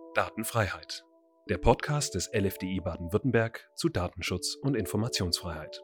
Datenfreiheit. Der Podcast des LFDI Baden-Württemberg zu Datenschutz und Informationsfreiheit.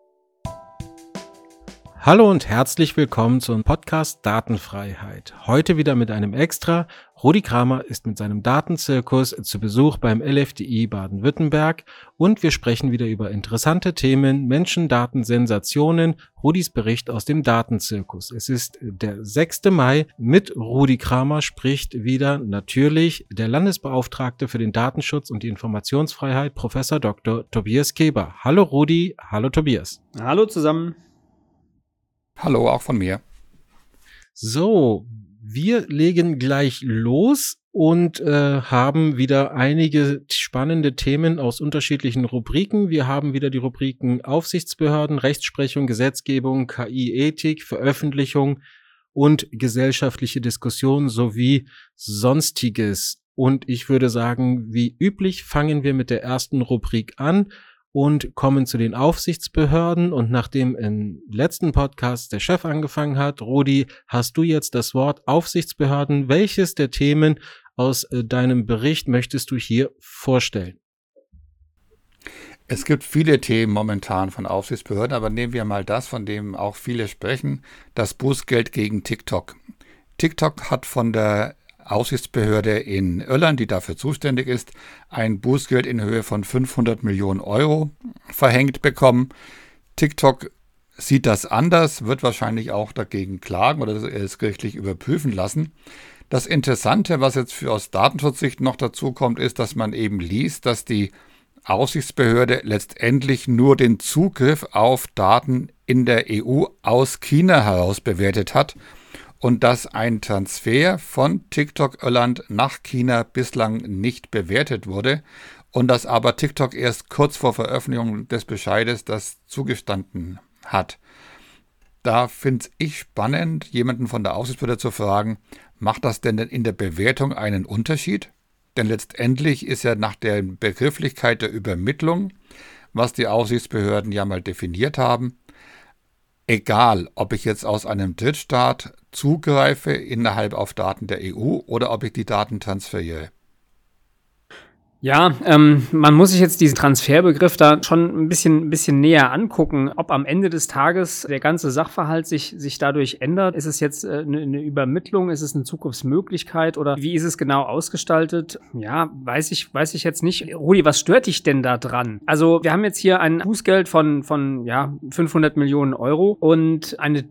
Hallo und herzlich willkommen zum Podcast Datenfreiheit. Heute wieder mit einem Extra. Rudi Kramer ist mit seinem Datenzirkus zu Besuch beim LFDI Baden-Württemberg und wir sprechen wieder über interessante Themen, Menschen, Daten, Sensationen. Rudis Bericht aus dem Datenzirkus. Es ist der 6. Mai. Mit Rudi Kramer spricht wieder natürlich der Landesbeauftragte für den Datenschutz und die Informationsfreiheit, Professor Dr. Tobias Keber. Hallo Rudi, hallo Tobias. Hallo zusammen. Hallo, auch von mir. So, wir legen gleich los und haben wieder einige spannende Themen aus unterschiedlichen Rubriken. Wir haben wieder die Rubriken Aufsichtsbehörden, Rechtsprechung, Gesetzgebung, KI, Ethik, Veröffentlichung und gesellschaftliche Diskussion sowie Sonstiges. Und ich würde sagen, wie üblich fangen wir mit der ersten Rubrik an und kommen zu den Aufsichtsbehörden. Und nachdem im letzten Podcast der Chef angefangen hat, Rudi, hast du jetzt das Wort Aufsichtsbehörden. Welches der Themen aus deinem Bericht möchtest du hier vorstellen? Es gibt viele Themen momentan von Aufsichtsbehörden, aber nehmen wir mal das, von dem auch viele sprechen, das Bußgeld gegen TikTok. TikTok hat von der Aufsichtsbehörde in Irland, die dafür zuständig ist, ein Bußgeld in Höhe von 500 Millionen Euro verhängt bekommen. TikTok sieht das anders, wird wahrscheinlich auch dagegen klagen oder es gerichtlich überprüfen lassen. Das Interessante, was jetzt aus Datenschutzsicht noch dazu kommt, ist, dass man eben liest, dass die Aufsichtsbehörde letztendlich nur den Zugriff auf Daten in der EU aus China heraus bewertet hat. Und dass ein Transfer von TikTok Irland nach China bislang nicht bewertet wurde und dass aber TikTok erst kurz vor Veröffentlichung des Bescheides das zugestanden hat. Da finde ich spannend, jemanden von der Aufsichtsbehörde zu fragen, macht das denn in der Bewertung einen Unterschied? Denn letztendlich ist ja nach der Begrifflichkeit der Übermittlung, was die Aufsichtsbehörden ja mal definiert haben, egal, ob ich jetzt aus einem Drittstaat zugreife innerhalb auf Daten der EU oder ob ich die Daten transferiere. Ja, man muss sich jetzt diesen Transferbegriff da schon ein bisschen näher angucken, ob am Ende des Tages der ganze Sachverhalt sich dadurch ändert. Ist es jetzt eine Übermittlung, ist es eine Zukunftsmöglichkeit oder wie ist es genau ausgestaltet? Ja, weiß ich jetzt nicht. Rudi, was stört dich denn da dran? Also wir haben jetzt hier ein Bußgeld von 500 Millionen Euro und eine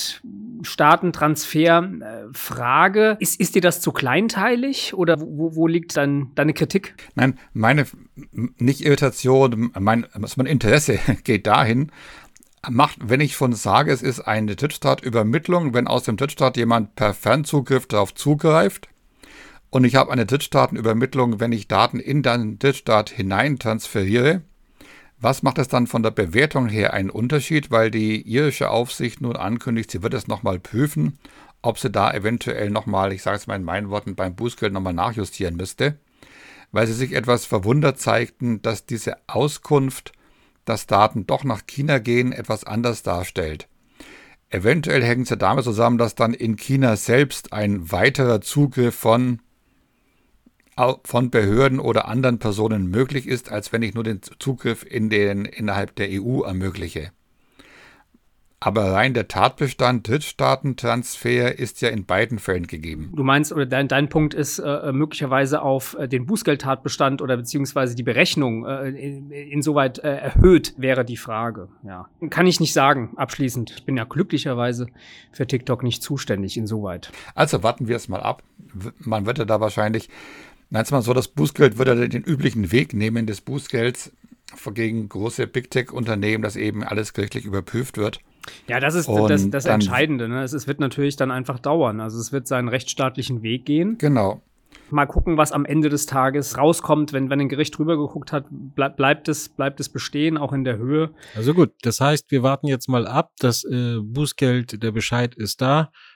Drittstaatentransferfrage. Ist dir das zu kleinteilig oder wo liegt dann deine Kritik? Nein, meine nicht Irritation, mein Interesse geht dahin, wenn ich von sage, es ist eine Drittstaatübermittlung, wenn aus dem Drittstaat jemand per Fernzugriff darauf zugreift und ich habe eine Drittstaatenübermittlung, wenn ich Daten in den Drittstaat hinein transferiere. Was macht es dann von der Bewertung her einen Unterschied, weil die irische Aufsicht nun ankündigt, sie wird es nochmal prüfen, ob sie da eventuell nochmal, ich sage es mal in meinen Worten, beim Bußgeld nochmal nachjustieren müsste, weil sie sich etwas verwundert zeigten, dass diese Auskunft, dass Daten doch nach China gehen, etwas anders darstellt. Eventuell hängt es ja damit zusammen, dass dann in China selbst ein weiterer Zugriff von Behörden oder anderen Personen möglich ist, als wenn ich nur den Zugriff innerhalb der EU ermögliche. Aber rein der Tatbestand Drittstaatentransfer ist ja in beiden Fällen gegeben. Du meinst, oder dein Punkt ist möglicherweise auf den Bußgeldtatbestand oder beziehungsweise die Berechnung insoweit erhöht, wäre die Frage. Ja. Kann ich nicht sagen, abschließend. Ich bin ja glücklicherweise für TikTok nicht zuständig insoweit. Also warten wir es mal ab. Man wird ja da wahrscheinlich, nein, mal so, das Bußgeld wird ja den üblichen Weg nehmen des Bußgelds gegen große Big Tech-Unternehmen, dass eben alles gerichtlich überprüft wird. Ja, das ist das Entscheidende. Ne? Es wird natürlich dann einfach dauern. Also es wird seinen rechtsstaatlichen Weg gehen. Genau. Mal gucken, was am Ende des Tages rauskommt, wenn ein Gericht drüber geguckt hat, bleibt es bestehen, auch in der Höhe. Also gut, das heißt, wir warten jetzt mal ab, das Bußgeld, der Bescheid ist da.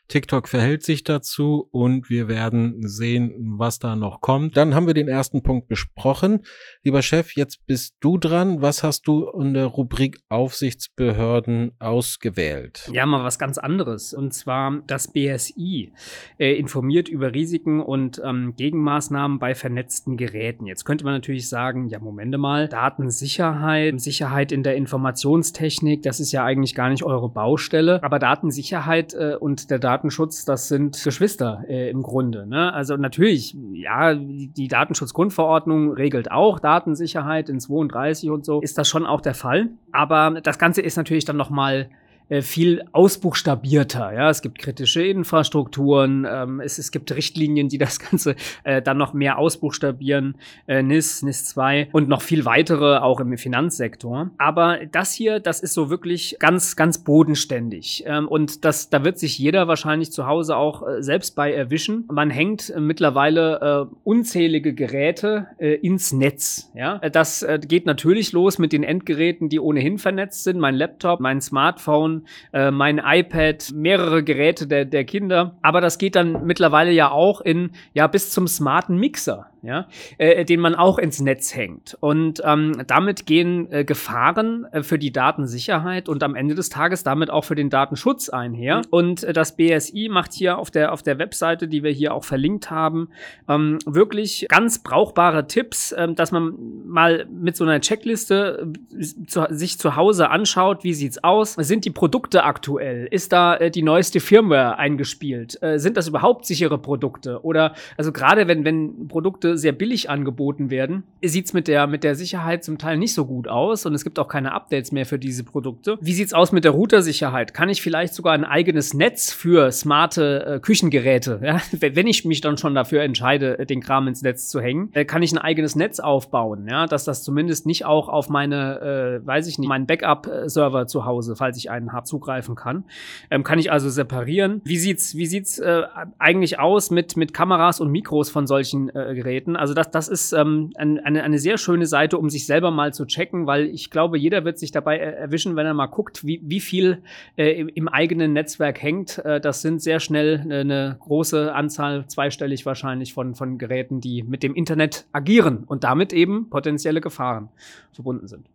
TikTok verhält sich dazu und wir werden sehen, was da noch kommt. Dann haben wir den ersten Punkt besprochen. Lieber Chef, jetzt bist du dran. Was hast du in der Rubrik Aufsichtsbehörden ausgewählt? Ja, mal was ganz anderes. Und zwar das BSI informiert über Risiken und Gegenmaßnahmen bei vernetzten Geräten. Jetzt könnte man natürlich sagen, ja, Momente mal, Datensicherheit, Sicherheit in der Informationstechnik, das ist ja eigentlich gar nicht eure Baustelle. Aber Datensicherheit und der Datenschutz, das sind Geschwister im Grunde. Ne? Also natürlich, ja, die Datenschutzgrundverordnung regelt auch Datensicherheit in 32 und so, ist das schon auch der Fall. Aber das Ganze ist natürlich dann nochmal viel ausbuchstabierter. Ja, es gibt kritische Infrastrukturen, es gibt Richtlinien, die das Ganze dann noch mehr ausbuchstabieren, NIS 2 und noch viel weitere auch im Finanzsektor. Aber das hier, das ist so wirklich ganz, ganz bodenständig. Und da wird sich jeder wahrscheinlich zu Hause auch selbst bei erwischen. Man hängt mittlerweile unzählige Geräte ins Netz. Ja, das geht natürlich los mit den Endgeräten, die ohnehin vernetzt sind. Mein Laptop, mein Smartphone, mein iPad, mehrere Geräte der Kinder. Aber das geht dann mittlerweile ja auch bis zum smarten Mixer, ja, den man auch ins Netz hängt. Und damit gehen Gefahren für die Datensicherheit und am Ende des Tages damit auch für den Datenschutz einher. Und das BSI macht hier auf der Webseite, die wir hier auch verlinkt haben, wirklich ganz brauchbare Tipps, dass man mal mit so einer Checkliste sich zu Hause anschaut, wie sieht's aus? Sind die Produkte aktuell? Ist da die neueste Firmware eingespielt? Sind das überhaupt sichere Produkte? Oder, also gerade wenn Produkte sehr billig angeboten werden, sieht's mit der Sicherheit zum Teil nicht so gut aus und es gibt auch keine Updates mehr für diese Produkte. Wie sieht's aus mit der Routersicherheit? Kann ich vielleicht sogar ein eigenes Netz für smarte Küchengeräte, ja? Wenn ich mich dann schon dafür entscheide, den Kram ins Netz zu hängen, kann ich ein eigenes Netz aufbauen, ja? Dass das zumindest nicht auch auf meinen Backup-Server zu Hause, falls ich einen habe, zugreifen kann. Kann ich also separieren. Wie sieht's eigentlich aus mit Kameras und Mikros von solchen Geräten? Also das ist eine sehr schöne Seite, um sich selber mal zu checken, weil ich glaube, jeder wird sich dabei erwischen, wenn er mal guckt, wie viel im eigenen Netzwerk hängt. Das sind sehr schnell eine große Anzahl, zweistellig wahrscheinlich, von Geräten, die mit dem Internet agieren und damit eben potenzielle Gefahren verbunden sind.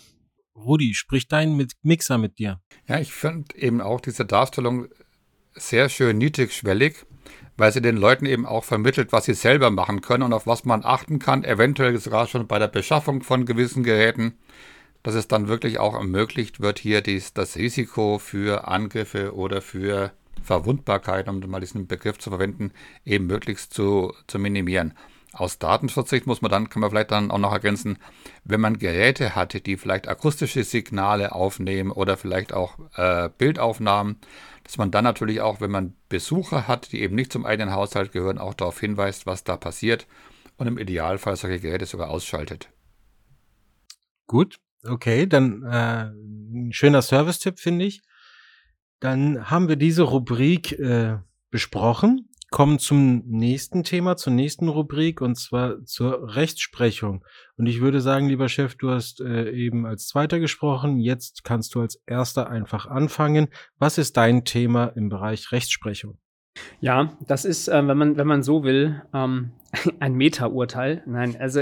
Rudi, spricht dein Mixer mit dir? Ja, ich finde eben auch diese Darstellung sehr schön niedrigschwellig, weil sie den Leuten eben auch vermittelt, was sie selber machen können und auf was man achten kann, eventuell sogar schon bei der Beschaffung von gewissen Geräten, dass es dann wirklich auch ermöglicht wird, hier das Risiko für Angriffe oder für Verwundbarkeit, um mal diesen Begriff zu verwenden, eben möglichst zu minimieren. Aus Datenschutzsicht kann man vielleicht dann auch noch ergänzen, wenn man Geräte hat, die vielleicht akustische Signale aufnehmen oder vielleicht auch Bildaufnahmen, dass man dann natürlich auch, wenn man Besucher hat, die eben nicht zum eigenen Haushalt gehören, auch darauf hinweist, was da passiert und im Idealfall solche Geräte sogar ausschaltet. Gut, okay, dann ein schöner Service-Tipp, finde ich. Dann haben wir diese Rubrik besprochen. Kommen zum nächsten Thema, zur nächsten Rubrik, und zwar zur Rechtsprechung. Und ich würde sagen, lieber Chef, du hast eben als Zweiter gesprochen. Jetzt kannst du als Erster einfach anfangen. Was ist dein Thema im Bereich Rechtsprechung? Ja, das ist, wenn man so will, ein Meta-Urteil. Nein, also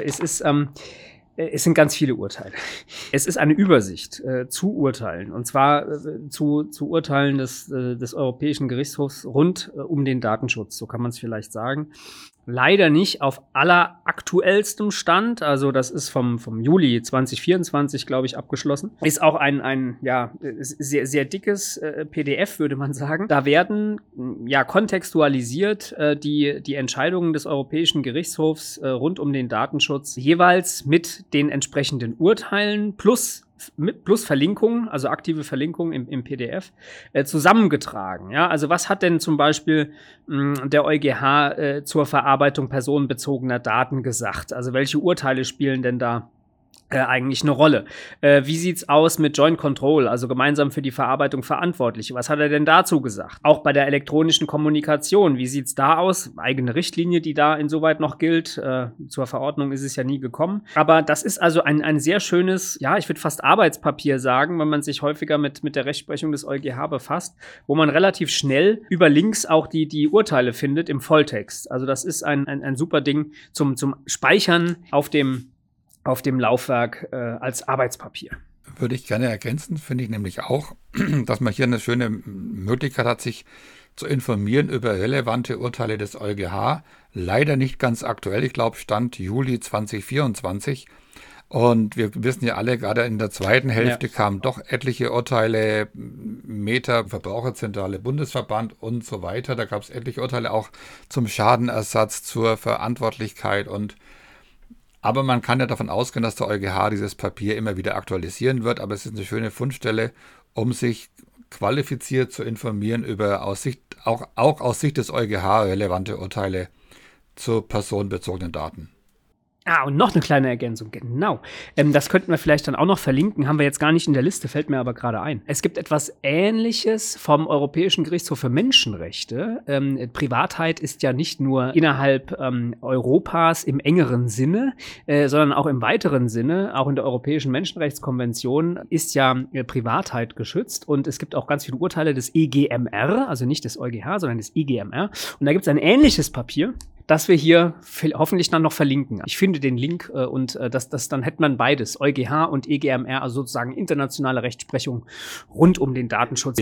es sind ganz viele Urteile. Es ist eine Übersicht zu Urteilen, und zwar zu Urteilen des Europäischen Gerichtshofs rund um den Datenschutz, so kann man es vielleicht sagen. Leider nicht auf alleraktuellstem Stand, also das ist vom Juli 2024, glaube ich, abgeschlossen. Ist auch ein sehr, sehr dickes PDF, würde man sagen. Da werden kontextualisiert die Entscheidungen des Europäischen Gerichtshofs rund um den Datenschutz jeweils mit den entsprechenden Urteilen plus Verlinkungen, also aktive Verlinkungen im PDF, zusammengetragen. Ja? Also was hat denn zum Beispiel der EuGH zur Verarbeitung personenbezogener Daten gesagt? Also welche Urteile spielen denn da eigentlich eine Rolle. Wie sieht's aus mit Joint Control, also gemeinsam für die Verarbeitung verantwortlich? Was hat er denn dazu gesagt? Auch bei der elektronischen Kommunikation, wie sieht's da aus? Eigene Richtlinie, die da insoweit noch gilt. Zur Verordnung ist es ja nie gekommen. Aber das ist also ein sehr schönes, ja, ich würde fast Arbeitspapier sagen, wenn man sich häufiger mit der Rechtsprechung des EuGH befasst, wo man relativ schnell über Links auch die Urteile findet im Volltext. Also das ist ein super Ding zum Speichern auf dem Laufwerk als Arbeitspapier. Würde ich gerne ergänzen, finde ich nämlich auch, dass man hier eine schöne Möglichkeit hat, sich zu informieren über relevante Urteile des EuGH. Leider nicht ganz aktuell, ich glaube Stand Juli 2024. Und wir wissen ja alle, gerade in der zweiten Hälfte kamen doch etliche Urteile, Meta, Verbraucherzentrale, Bundesverband und so weiter. Da gab es etliche Urteile auch zum Schadenersatz, zur Verantwortlichkeit aber man kann ja davon ausgehen, dass der EuGH dieses Papier immer wieder aktualisieren wird. Aber es ist eine schöne Fundstelle, um sich qualifiziert zu informieren über auch aus Sicht des EuGH relevante Urteile zu personenbezogenen Daten. Und noch eine kleine Ergänzung, genau. Das könnten wir vielleicht dann auch noch verlinken, haben wir jetzt gar nicht in der Liste, fällt mir aber gerade ein. Es gibt etwas Ähnliches vom Europäischen Gerichtshof für Menschenrechte. Privatheit ist ja nicht nur innerhalb Europas im engeren Sinne, sondern auch im weiteren Sinne, auch in der Europäischen Menschenrechtskonvention ist ja Privatheit geschützt und es gibt auch ganz viele Urteile des EGMR, also nicht des EuGH, sondern des EGMR. Und da gibt es ein ähnliches Papier, das wir hier hoffentlich dann noch verlinken. Ich finde den Link und dann hätte man beides, EuGH und EGMR, also sozusagen internationale Rechtsprechung rund um den Datenschutz.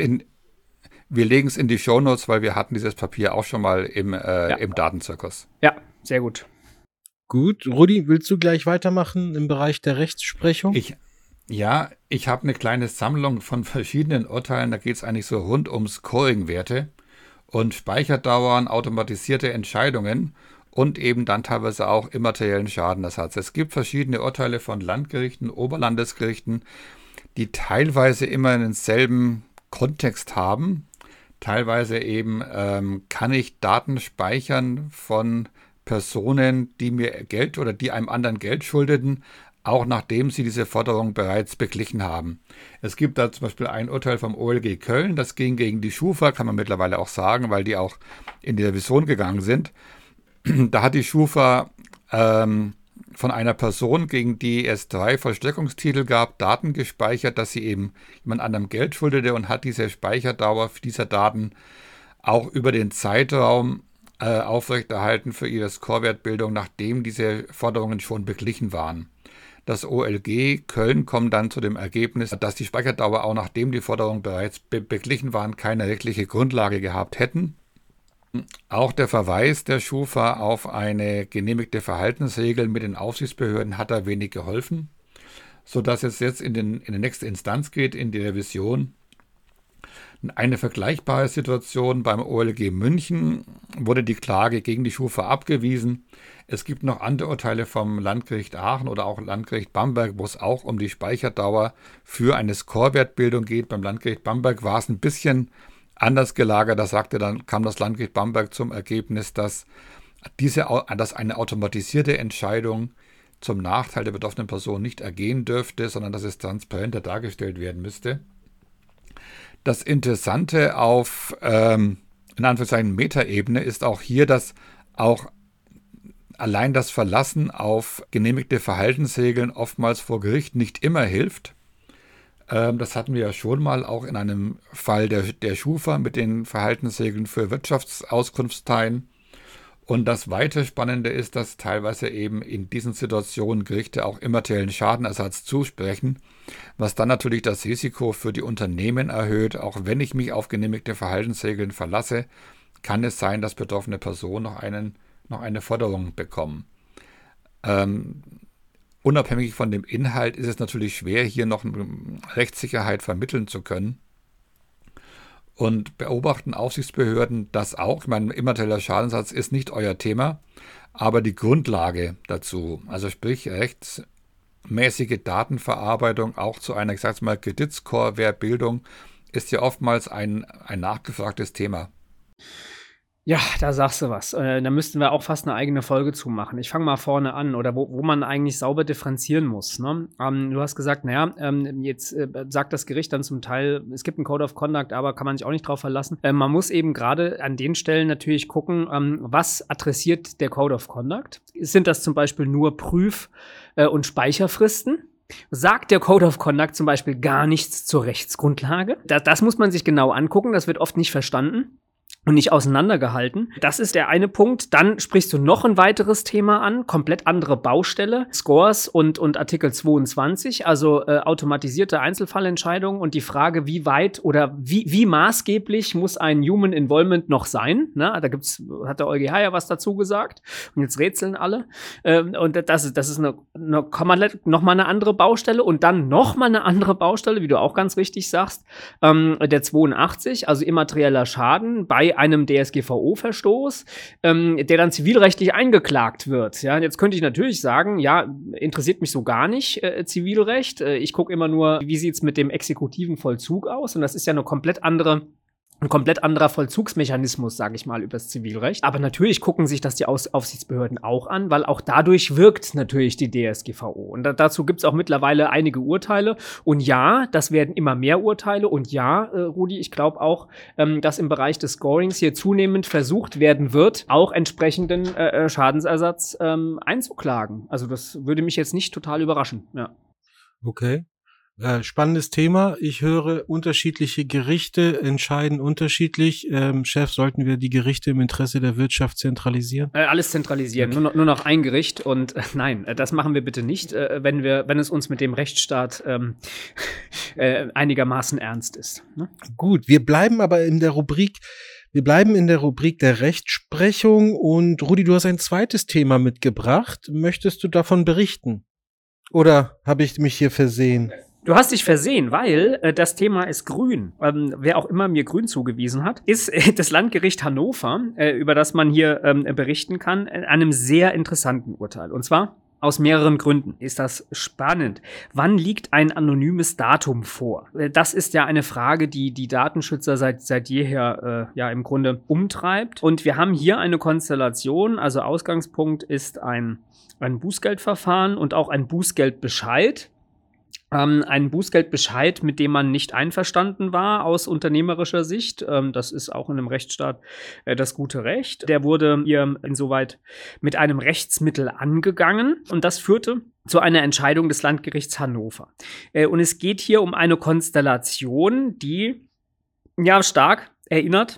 Wir legen es in die Shownotes, weil wir hatten dieses Papier auch schon mal im Datenzirkus. Ja, sehr gut. Gut, Rudi, willst du gleich weitermachen im Bereich der Rechtsprechung? Ich habe eine kleine Sammlung von verschiedenen Urteilen, da geht es eigentlich so rund um Scoring-Werte. Und Speicherdauern, automatisierte Entscheidungen und eben dann teilweise auch immateriellen Schadenersatz. Es gibt verschiedene Urteile von Landgerichten, Oberlandesgerichten, die teilweise immer denselben Kontext haben. Teilweise eben kann ich Daten speichern von Personen, die mir Geld oder die einem anderen Geld schuldeten, auch nachdem sie diese Forderung bereits beglichen haben. Es gibt da zum Beispiel ein Urteil vom OLG Köln, das ging gegen die Schufa, kann man mittlerweile auch sagen, weil die auch in die Revision gegangen sind. Da hat die Schufa von einer Person, gegen die es 3 Vollstreckungstitel gab, Daten gespeichert, dass sie eben jemand anderem Geld schuldete und hat diese Speicherdauer dieser Daten auch über den Zeitraum aufrechterhalten für ihre Scorewertbildung, nachdem diese Forderungen schon beglichen waren. Das OLG Köln kommt dann zu dem Ergebnis, dass die Speicherdauer auch nachdem die Forderungen bereits beglichen waren, keine rechtliche Grundlage gehabt hätten. Auch der Verweis der Schufa auf eine genehmigte Verhaltensregel mit den Aufsichtsbehörden hat da wenig geholfen, sodass es jetzt in die nächste Instanz geht, in die Revision. Eine vergleichbare Situation beim OLG München wurde die Klage gegen die Schufa abgewiesen. Es gibt noch andere Urteile vom Landgericht Aachen oder auch Landgericht Bamberg, wo es auch um die Speicherdauer für eine Scorewertbildung geht. Beim Landgericht Bamberg war es ein bisschen anders gelagert. Kam das Landgericht Bamberg zum Ergebnis, dass eine automatisierte Entscheidung zum Nachteil der betroffenen Person nicht ergehen dürfte, sondern dass es transparenter dargestellt werden müsste. Das Interessante auf, in Anführungszeichen, Metaebene ist auch hier, dass auch allein das Verlassen auf genehmigte Verhaltensregeln oftmals vor Gericht nicht immer hilft. Das hatten wir ja schon mal auch in einem Fall der Schufa mit den Verhaltensregeln für Wirtschaftsauskunftsteilen. Und das weiter Spannende ist, dass teilweise eben in diesen Situationen Gerichte auch immateriellen Schadenersatz zusprechen, was dann natürlich das Risiko für die Unternehmen erhöht. Auch wenn ich mich auf genehmigte Verhaltensregeln verlasse, kann es sein, dass betroffene Personen noch eine Forderung bekommen. Unabhängig von dem Inhalt ist es natürlich schwer, hier noch eine Rechtssicherheit vermitteln zu können. Und beobachten Aufsichtsbehörden das auch? Ich meine, immaterieller Schadensersatz ist nicht euer Thema, aber die Grundlage dazu, also sprich rechtsmäßige Datenverarbeitung auch zu einer, ich sag's mal, Kreditscore-Bildung, ist ja oftmals ein nachgefragtes Thema. Ja, da sagst du was. Da müssten wir auch fast eine eigene Folge zu machen. Ich fange mal vorne an oder wo man eigentlich sauber differenzieren muss. Ne? Du hast gesagt, jetzt sagt das Gericht dann zum Teil, es gibt einen Code of Conduct, aber kann man sich auch nicht drauf verlassen. Man muss eben gerade an den Stellen natürlich gucken, was adressiert der Code of Conduct? Sind das zum Beispiel nur Prüf- und Speicherfristen? Sagt der Code of Conduct zum Beispiel gar nichts zur Rechtsgrundlage? Das muss man sich genau angucken, das wird oft nicht verstanden und nicht auseinandergehalten. Das ist der eine Punkt. Dann sprichst du noch ein weiteres Thema an, komplett andere Baustelle, Scores und Artikel 22, also automatisierte Einzelfallentscheidungen und die Frage, wie weit oder wie maßgeblich muss ein Human Involvement noch sein? Ne? Da hat der EuGH ja was dazu gesagt und jetzt rätseln alle. Und das ist noch mal eine andere Baustelle und dann noch mal eine andere Baustelle, wie du auch ganz richtig sagst, der 82, also immaterieller Schaden bei einem DSGVO-Verstoß, der dann zivilrechtlich eingeklagt wird. Ja, jetzt könnte ich natürlich sagen, ja, interessiert mich so gar nicht, Zivilrecht. Ich gucke immer nur, wie sieht's mit dem exekutiven Vollzug aus? Und das ist ja ein komplett anderer Vollzugsmechanismus, sage ich mal, übers Zivilrecht. Aber natürlich gucken sich das die Aufsichtsbehörden auch an, weil auch dadurch wirkt natürlich die DSGVO. Und dazu gibt's auch mittlerweile einige Urteile. Und ja, das werden immer mehr Urteile. Und ja, Rudi, ich glaube auch, dass im Bereich des Scorings hier zunehmend versucht werden wird, auch entsprechenden Schadensersatz einzuklagen. Also das würde mich jetzt nicht total überraschen. Ja. Okay. Spannendes Thema. Ich höre, unterschiedliche Gerichte entscheiden unterschiedlich. Chef, sollten wir die Gerichte im Interesse der Wirtschaft zentralisieren? Alles zentralisieren, okay. Nur noch ein Gericht. Und nein, das machen wir bitte nicht, wenn es uns mit dem Rechtsstaat einigermaßen ernst ist. Ne? Gut, wir bleiben aber in der Rubrik der Rechtsprechung. Und Rudi, du hast ein zweites Thema mitgebracht. Möchtest du davon berichten? Oder habe ich mich hier versehen? Du hast dich versehen, weil das Thema ist grün. Wer auch immer mir grün zugewiesen hat, ist das Landgericht Hannover, über das man hier berichten kann, einem sehr interessanten Urteil. Und zwar aus mehreren Gründen ist das spannend. Wann liegt ein anonymes Datum vor? Das ist ja eine Frage, die Datenschützer seit jeher im Grunde umtreibt. Und wir haben hier eine Konstellation, also Ausgangspunkt ist ein Bußgeldverfahren und auch ein Bußgeldbescheid. Ein Bußgeldbescheid, mit dem man nicht einverstanden war aus unternehmerischer Sicht. Das ist auch in einem Rechtsstaat das gute Recht. Der wurde hier insoweit mit einem Rechtsmittel angegangen und das führte zu einer Entscheidung des Landgerichts Hannover. Und es geht hier um eine Konstellation, die ja stark erinnert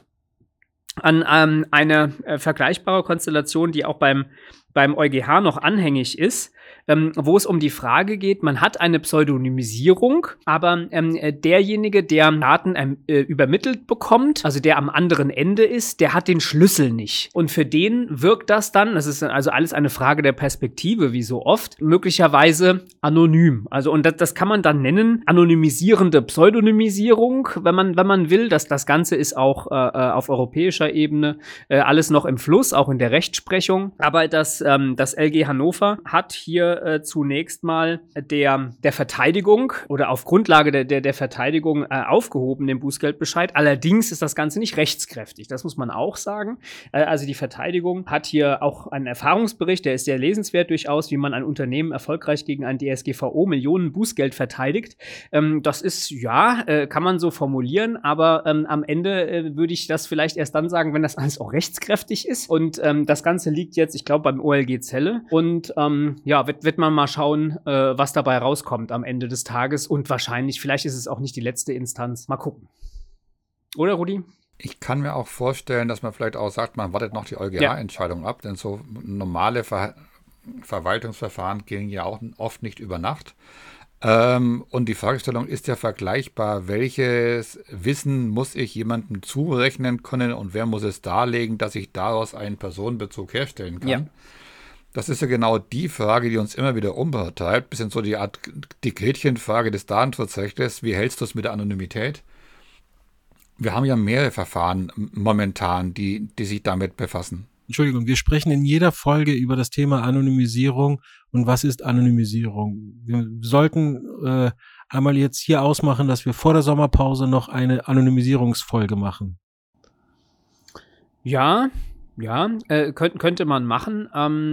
an eine vergleichbare Konstellation, die auch beim EuGH noch anhängig ist, wo es um die Frage geht, man hat eine Pseudonymisierung, aber derjenige, der Daten übermittelt bekommt, also der am anderen Ende ist, der hat den Schlüssel nicht. Und für den wirkt das dann, das ist also alles eine Frage der Perspektive, wie so oft, möglicherweise anonym. Also und das kann man dann nennen, anonymisierende Pseudonymisierung, wenn man will. Das Ganze ist auch auf europäischer Ebene alles noch im Fluss, auch in der Rechtsprechung. Aber das LG Hannover hat hier zunächst mal der Verteidigung oder auf Grundlage der Verteidigung aufgehoben, den Bußgeldbescheid. Allerdings ist das Ganze nicht rechtskräftig, das muss man auch sagen. Also die Verteidigung hat hier auch einen Erfahrungsbericht, der ist sehr lesenswert durchaus, wie man ein Unternehmen erfolgreich gegen ein DSGVO Millionen Bußgeld verteidigt. Das ist, kann man so formulieren, aber am Ende würde ich das vielleicht erst dann sagen, wenn das alles auch rechtskräftig ist. Und das Ganze liegt jetzt, ich glaube, beim OLG Celle. Und wird man mal schauen, was dabei rauskommt am Ende des Tages. Und wahrscheinlich, vielleicht ist es auch nicht die letzte Instanz. Mal gucken. Oder, Rudi? Ich kann mir auch vorstellen, dass man vielleicht auch sagt, man wartet noch die EuGH-Entscheidung ab, denn so normale Verwaltungsverfahren gehen ja auch oft nicht über Nacht. Und die Fragestellung ist ja vergleichbar. Welches Wissen muss ich jemandem zurechnen können und wer muss es darlegen, dass ich daraus einen Personenbezug herstellen kann? Ja. Das ist ja genau die Frage, die uns immer wieder umtreibt. Bisschen so die Gretchenfrage des Datenschutzrechts. Wie hältst du es mit der Anonymität? Wir haben ja mehrere Verfahren momentan, die sich damit befassen. Entschuldigung, wir sprechen in jeder Folge über das Thema Anonymisierung und was ist Anonymisierung. Wir sollten einmal jetzt hier ausmachen, dass wir vor der Sommerpause noch eine Anonymisierungsfolge machen. Ja, könnte man machen.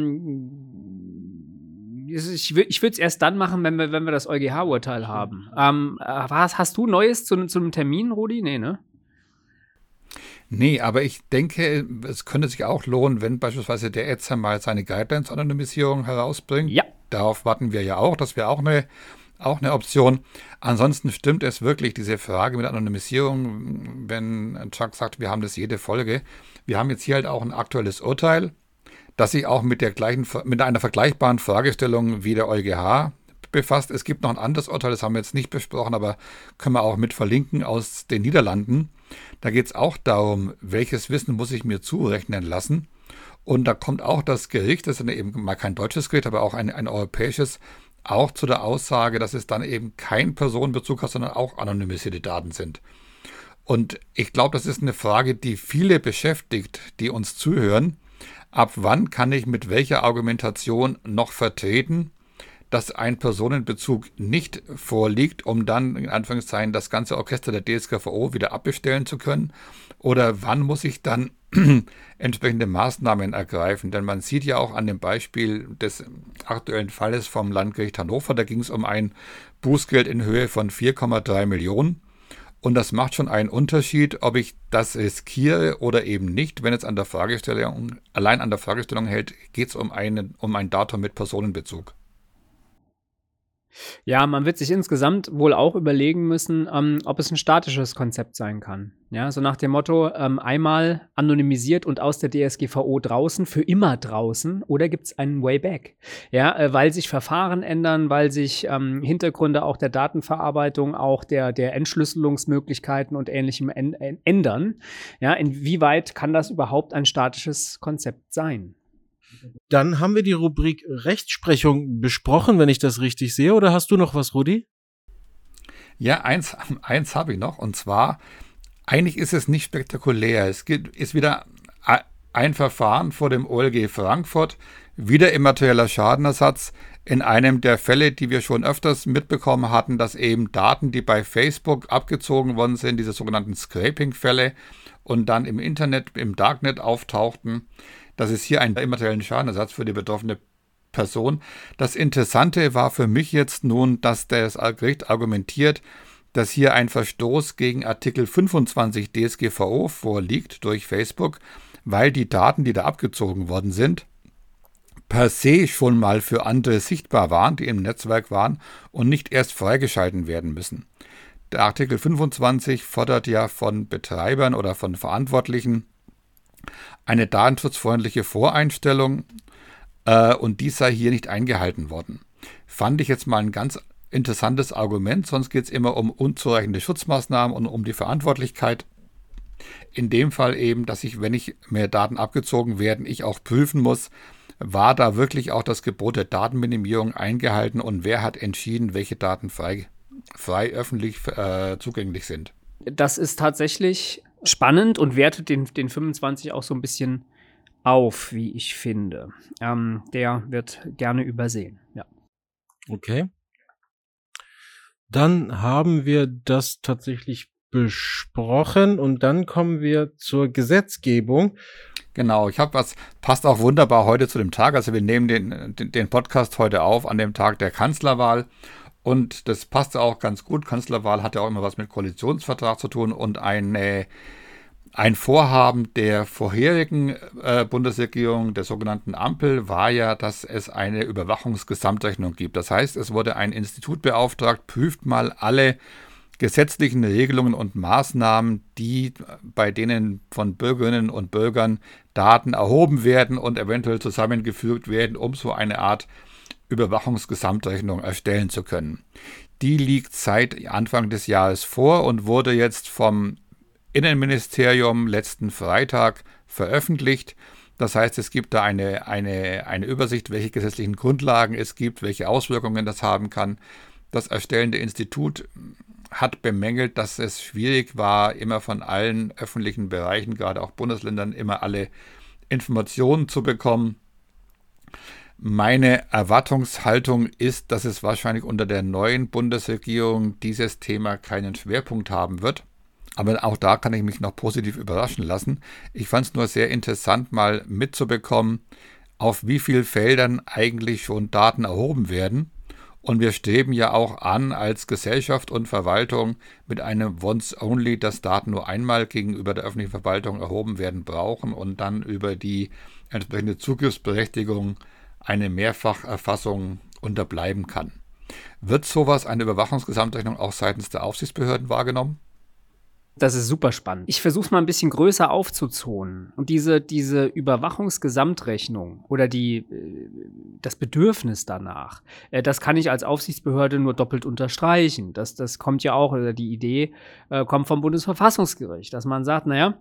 Ich würde es erst dann machen, wenn wir das EuGH-Urteil haben. Hast du Neues zu einem Termin, Rudi? Nee, ne? Nee, aber ich denke, es könnte sich auch lohnen, wenn beispielsweise der ETSA mal seine Guidelines-Anonymisierung herausbringt. Ja. Darauf warten wir ja auch. Das wäre auch eine Option. Ansonsten stimmt es wirklich, diese Frage mit Anonymisierung, wenn Chuck sagt, wir haben das jede Folge. Wir haben jetzt hier halt auch ein aktuelles Urteil, das sich auch mit einer vergleichbaren Fragestellung wie der EuGH befasst. Es gibt noch ein anderes Urteil, das haben wir jetzt nicht besprochen, aber können wir auch mit verlinken aus den Niederlanden. Da geht es auch darum, welches Wissen muss ich mir zurechnen lassen. Und da kommt auch das Gericht, das ist eben mal kein deutsches Gericht, aber auch ein europäisches, auch zu der Aussage, dass es dann eben kein Personenbezug hat, sondern auch anonymisierte Daten sind. Und ich glaube, das ist eine Frage, die viele beschäftigt, die uns zuhören. Ab wann kann ich mit welcher Argumentation noch vertreten, dass ein Personenbezug nicht vorliegt, um dann in Anführungszeichen das ganze Orchester der DSGVO wieder abbestellen zu können? Oder wann muss ich dann entsprechende Maßnahmen ergreifen? Denn man sieht ja auch an dem Beispiel des aktuellen Falles vom Landgericht Hannover, da ging es um ein Bußgeld in Höhe von 4,3 Millionen. Und das macht schon einen Unterschied, ob ich das riskiere oder eben nicht. Wenn es allein an der Fragestellung hält, geht es um ein Datum mit Personenbezug. Ja, man wird sich insgesamt wohl auch überlegen müssen, ob es ein statisches Konzept sein kann. Ja, so nach dem Motto, einmal anonymisiert und aus der DSGVO draußen, für immer draußen, oder gibt es einen Way Back? Ja, weil sich Verfahren ändern, weil sich Hintergründe auch der Datenverarbeitung, auch der Entschlüsselungsmöglichkeiten und Ähnlichem ändern. Ja, inwieweit kann das überhaupt ein statisches Konzept sein? Dann haben wir die Rubrik Rechtsprechung besprochen, wenn ich das richtig sehe. Oder hast du noch was, Rudi? Ja, eins habe ich noch. Und zwar, eigentlich ist es nicht spektakulär. Es ist wieder ein Verfahren vor dem OLG Frankfurt, wieder immaterieller Schadenersatz. In einem der Fälle, die wir schon öfters mitbekommen hatten, dass eben Daten, die bei Facebook abgezogen worden sind, diese sogenannten Scraping-Fälle, und dann im Internet, im Darknet auftauchten. Das ist hier ein immateriellen Schadenersatz für die betroffene Person. Das Interessante war für mich jetzt nun, dass das Gericht argumentiert, dass hier ein Verstoß gegen Artikel 25 DSGVO vorliegt durch Facebook, weil die Daten, die da abgezogen worden sind, per se schon mal für andere sichtbar waren, die im Netzwerk waren und nicht erst freigeschalten werden müssen. Der Artikel 25 fordert ja von Betreibern oder von Verantwortlichen eine datenschutzfreundliche Voreinstellung und dies sei hier nicht eingehalten worden. Fand ich jetzt mal ein ganz interessantes Argument, sonst geht es immer um unzureichende Schutzmaßnahmen und um die Verantwortlichkeit. In dem Fall eben, dass wenn mir Daten abgezogen werden, ich auch prüfen muss, war da wirklich auch das Gebot der Datenminimierung eingehalten und wer hat entschieden, welche Daten frei öffentlich zugänglich sind. Das ist tatsächlich spannend und wertet den 25 auch so ein bisschen auf, wie ich finde. Der wird gerne übersehen, ja. Okay. Dann haben wir das tatsächlich besprochen und dann kommen wir zur Gesetzgebung. Genau, ich habe passt auch wunderbar heute zu dem Tag. Also wir nehmen den Podcast heute auf an dem Tag der Kanzlerwahl. Und das passt auch ganz gut. Kanzlerwahl hat ja auch immer was mit Koalitionsvertrag zu tun und ein Vorhaben der vorherigen Bundesregierung, der sogenannten Ampel, war ja, dass es eine Überwachungsgesamtrechnung gibt. Das heißt, es wurde ein Institut beauftragt, prüft mal alle gesetzlichen Regelungen und Maßnahmen, bei denen von Bürgerinnen und Bürgern Daten erhoben werden und eventuell zusammengefügt werden, um so eine Art Überwachungsgesamtrechnung erstellen zu können. Die liegt seit Anfang des Jahres vor und wurde jetzt vom Innenministerium letzten Freitag veröffentlicht. Das heißt, es gibt da eine Übersicht, welche gesetzlichen Grundlagen es gibt, welche Auswirkungen das haben kann. Das erstellende Institut hat bemängelt, dass es schwierig war, immer von allen öffentlichen Bereichen, gerade auch Bundesländern, immer alle Informationen zu bekommen. Meine Erwartungshaltung ist, dass es wahrscheinlich unter der neuen Bundesregierung dieses Thema keinen Schwerpunkt haben wird. Aber auch da kann ich mich noch positiv überraschen lassen. Ich fand es nur sehr interessant, mal mitzubekommen, auf wie vielen Feldern eigentlich schon Daten erhoben werden. Und wir streben ja auch an, als Gesellschaft und Verwaltung mit einem Once-Only, dass Daten nur einmal gegenüber der öffentlichen Verwaltung erhoben werden brauchen und dann über die entsprechende Zugriffsberechtigung eine Mehrfacherfassung unterbleiben kann. Wird sowas, eine Überwachungsgesamtrechnung, auch seitens der Aufsichtsbehörden wahrgenommen? Das ist super spannend. Ich versuche es mal ein bisschen größer aufzuzonen. Und diese Überwachungsgesamtrechnung oder das Bedürfnis danach, das kann ich als Aufsichtsbehörde nur doppelt unterstreichen. Das kommt ja auch, oder die Idee kommt vom Bundesverfassungsgericht, dass man sagt, naja,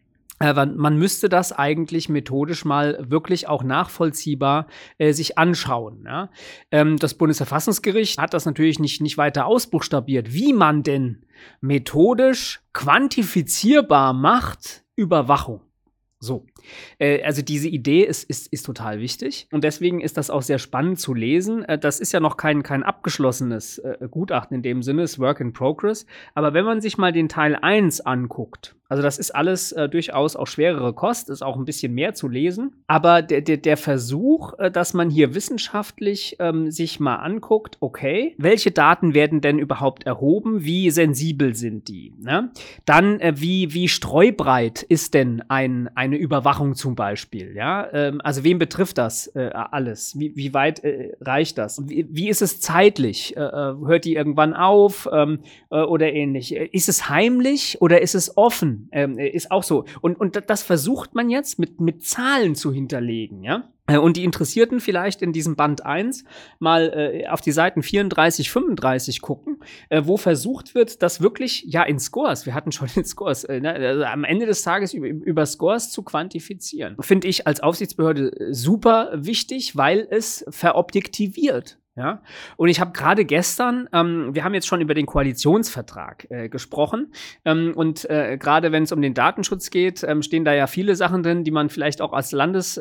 man müsste das eigentlich methodisch mal wirklich auch nachvollziehbar sich anschauen. Ja? Das Bundesverfassungsgericht hat das natürlich nicht weiter ausbuchstabiert, wie man denn methodisch quantifizierbar macht Überwachung. So, also diese Idee ist total wichtig und deswegen ist das auch sehr spannend zu lesen. Das ist ja noch kein abgeschlossenes Gutachten in dem Sinne, ist Work in Progress. Aber wenn man sich mal den Teil 1 anguckt, also das ist alles durchaus auch schwerere Kost, ist auch ein bisschen mehr zu lesen. Aber der Versuch, dass man hier wissenschaftlich sich mal anguckt, okay, welche Daten werden denn überhaupt erhoben, wie sensibel sind die? Ne? Dann, wie streubreit ist denn eine Überwachung zum Beispiel? Ja? Also wen betrifft das alles? Wie weit reicht das? Wie ist es zeitlich? Hört die irgendwann auf oder ähnlich? Ist es heimlich oder ist es offen? Ist auch so. Und das versucht man jetzt mit Zahlen zu hinterlegen, ja. Und die Interessierten vielleicht in diesem Band 1 mal auf die Seiten 34, 35 gucken, wo versucht wird, das wirklich, ja, in Scores, wir hatten schon in Scores, also am Ende des Tages über Scores zu quantifizieren. Finde ich als Aufsichtsbehörde super wichtig, weil es verobjektiviert. Ja, und ich habe gerade gestern, wir haben jetzt schon über den Koalitionsvertrag gesprochen und gerade wenn es um den Datenschutz geht, stehen da ja viele Sachen drin, die man vielleicht auch als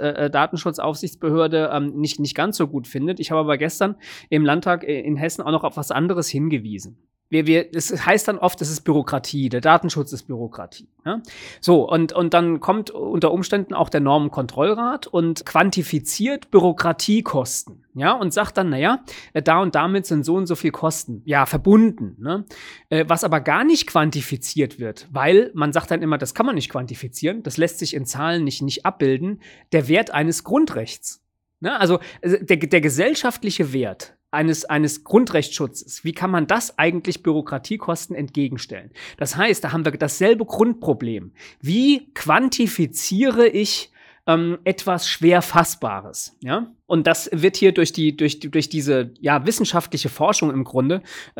Landesdatenschutzaufsichtsbehörde nicht ganz so gut findet. Ich habe aber gestern im Landtag in Hessen auch noch auf was anderes hingewiesen. Es heißt dann oft, es ist Bürokratie, der Datenschutz ist Bürokratie. Ja? So, und dann kommt unter Umständen auch der Normenkontrollrat und quantifiziert Bürokratiekosten, ja, und sagt dann, naja, da und damit sind so und so viel Kosten, ja, verbunden, ne? Was aber gar nicht quantifiziert wird, weil man sagt dann immer, das kann man nicht quantifizieren, das lässt sich in Zahlen nicht abbilden, der Wert eines Grundrechts. Ne? Also der gesellschaftliche Wert eines Grundrechtsschutzes. Wie kann man das eigentlich Bürokratiekosten entgegenstellen? Das heißt, da haben wir dasselbe Grundproblem. Wie quantifiziere ich etwas schwer Fassbares? Ja? Und das wird hier durch diese wissenschaftliche Forschung im Grunde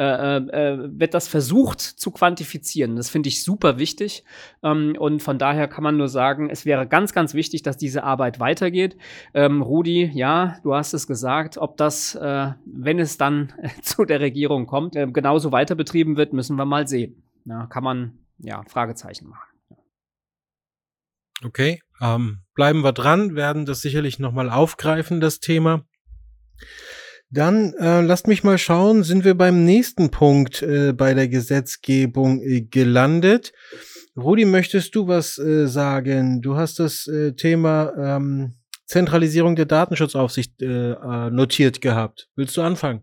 wird das versucht zu quantifizieren. Das finde ich super wichtig. Und von daher kann man nur sagen, es wäre ganz, ganz wichtig, dass diese Arbeit weitergeht. Rudi, ja, du hast es gesagt, ob das, wenn es dann zu der Regierung kommt, genauso weiter betrieben wird, müssen wir mal sehen. Ja, kann man, Fragezeichen machen. Okay, bleiben wir dran, werden das sicherlich nochmal aufgreifen, das Thema. Dann lasst mich mal schauen, sind wir beim nächsten Punkt bei der Gesetzgebung gelandet. Rudi, möchtest du was sagen? Du hast das Thema Zentralisierung der Datenschutzaufsicht notiert gehabt. Willst du anfangen?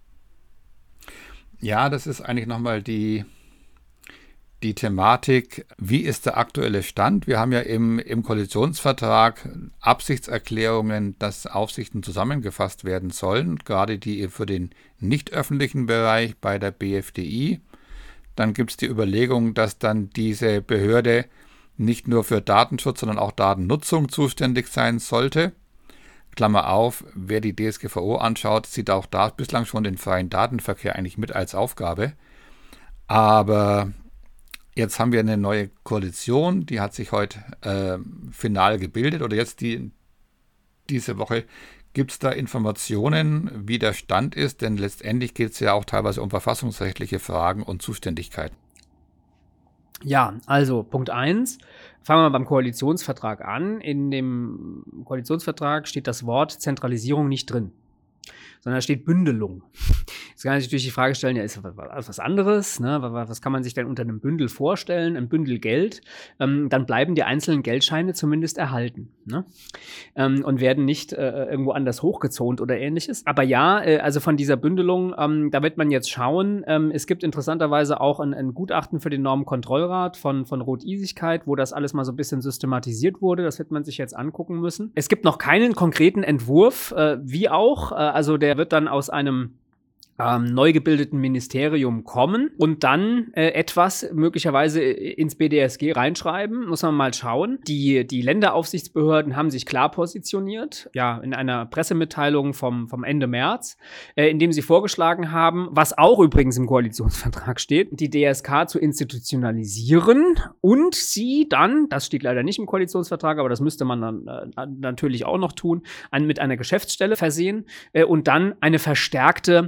Ja, das ist eigentlich nochmal die Thematik, wie ist der aktuelle Stand? Wir haben ja im Koalitionsvertrag Absichtserklärungen, dass Aufsichten zusammengefasst werden sollen, gerade die für den nicht öffentlichen Bereich bei der BFDI. Dann gibt es die Überlegung, dass dann diese Behörde nicht nur für Datenschutz, sondern auch Datennutzung zuständig sein sollte. Klammer auf, wer die DSGVO anschaut, sieht auch da bislang schon den freien Datenverkehr eigentlich mit als Aufgabe. Aber jetzt haben wir eine neue Koalition, die hat sich heute final gebildet oder jetzt diese Woche. Gibt es da Informationen, wie der Stand ist? Denn letztendlich geht es ja auch teilweise um verfassungsrechtliche Fragen und Zuständigkeiten. Ja, also Punkt 1, fangen wir beim Koalitionsvertrag an. In dem Koalitionsvertrag steht das Wort Zentralisierung nicht drin. sondern da steht Bündelung. Jetzt kann man sich natürlich die Frage stellen, ja, ist das was anderes? Ne? Was kann man sich denn unter einem Bündel vorstellen? Ein Bündel Geld. Dann bleiben die einzelnen Geldscheine zumindest erhalten. Ne? Und werden nicht irgendwo anders hochgezont oder ähnliches. Aber ja, also von dieser Bündelung, da wird man jetzt schauen. Es gibt interessanterweise auch ein Gutachten für den Normenkontrollrat von Roth-Isigkeit, wo das alles mal so ein bisschen systematisiert wurde. Das wird man sich jetzt angucken müssen. Es gibt noch keinen konkreten Entwurf, wie auch. Also der wird dann aus einem neu gebildeten Ministerium kommen und dann etwas möglicherweise ins BDSG reinschreiben, muss man mal schauen. Die Länderaufsichtsbehörden haben sich klar positioniert, ja, in einer Pressemitteilung vom Ende März, in dem sie vorgeschlagen haben, was auch übrigens im Koalitionsvertrag steht, die DSK zu institutionalisieren und sie dann, das steht leider nicht im Koalitionsvertrag, aber das müsste man dann natürlich auch noch tun, mit einer Geschäftsstelle versehen und dann eine verstärkte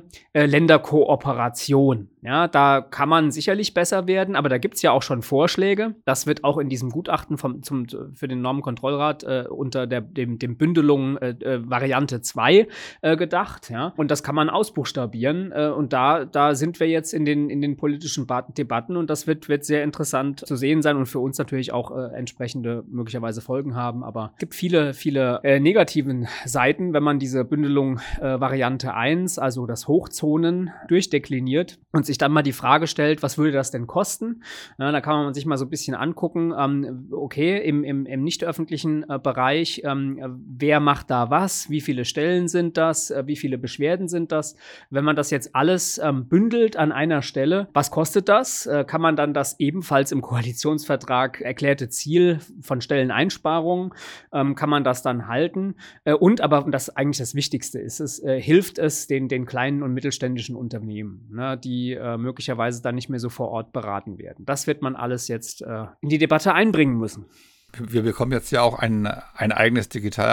Länderkooperation. Ja, da kann man sicherlich besser werden, aber da gibt es ja auch schon Vorschläge. Das wird auch in diesem Gutachten für den Normenkontrollrat unter dem Bündelung Variante 2 gedacht. Ja? Und das kann man ausbuchstabieren. Und da sind wir jetzt in den politischen Debatten und das wird sehr interessant zu sehen sein und für uns natürlich auch entsprechende möglicherweise Folgen haben. Aber es gibt viele negativen Seiten, wenn man diese Bündelung Variante 1, also das Hochzonen, durchdekliniert und sich dann mal die Frage stellt, was würde das denn kosten? Ja, da kann man sich mal so ein bisschen angucken, okay, im nicht öffentlichen Bereich, wer macht da was, wie viele Stellen sind das, wie viele Beschwerden sind das? Wenn man das jetzt alles bündelt an einer Stelle, was kostet das? Kann man dann das ebenfalls im Koalitionsvertrag erklärte Ziel von Stelleneinsparungen, kann man das dann halten? Aber das eigentlich das Wichtigste ist, hilft es den kleinen und mittelständischen Unternehmen, ne, die möglicherweise dann nicht mehr so vor Ort beraten werden. Das wird man alles jetzt in die Debatte einbringen müssen. Wir bekommen jetzt ja auch ein eigenes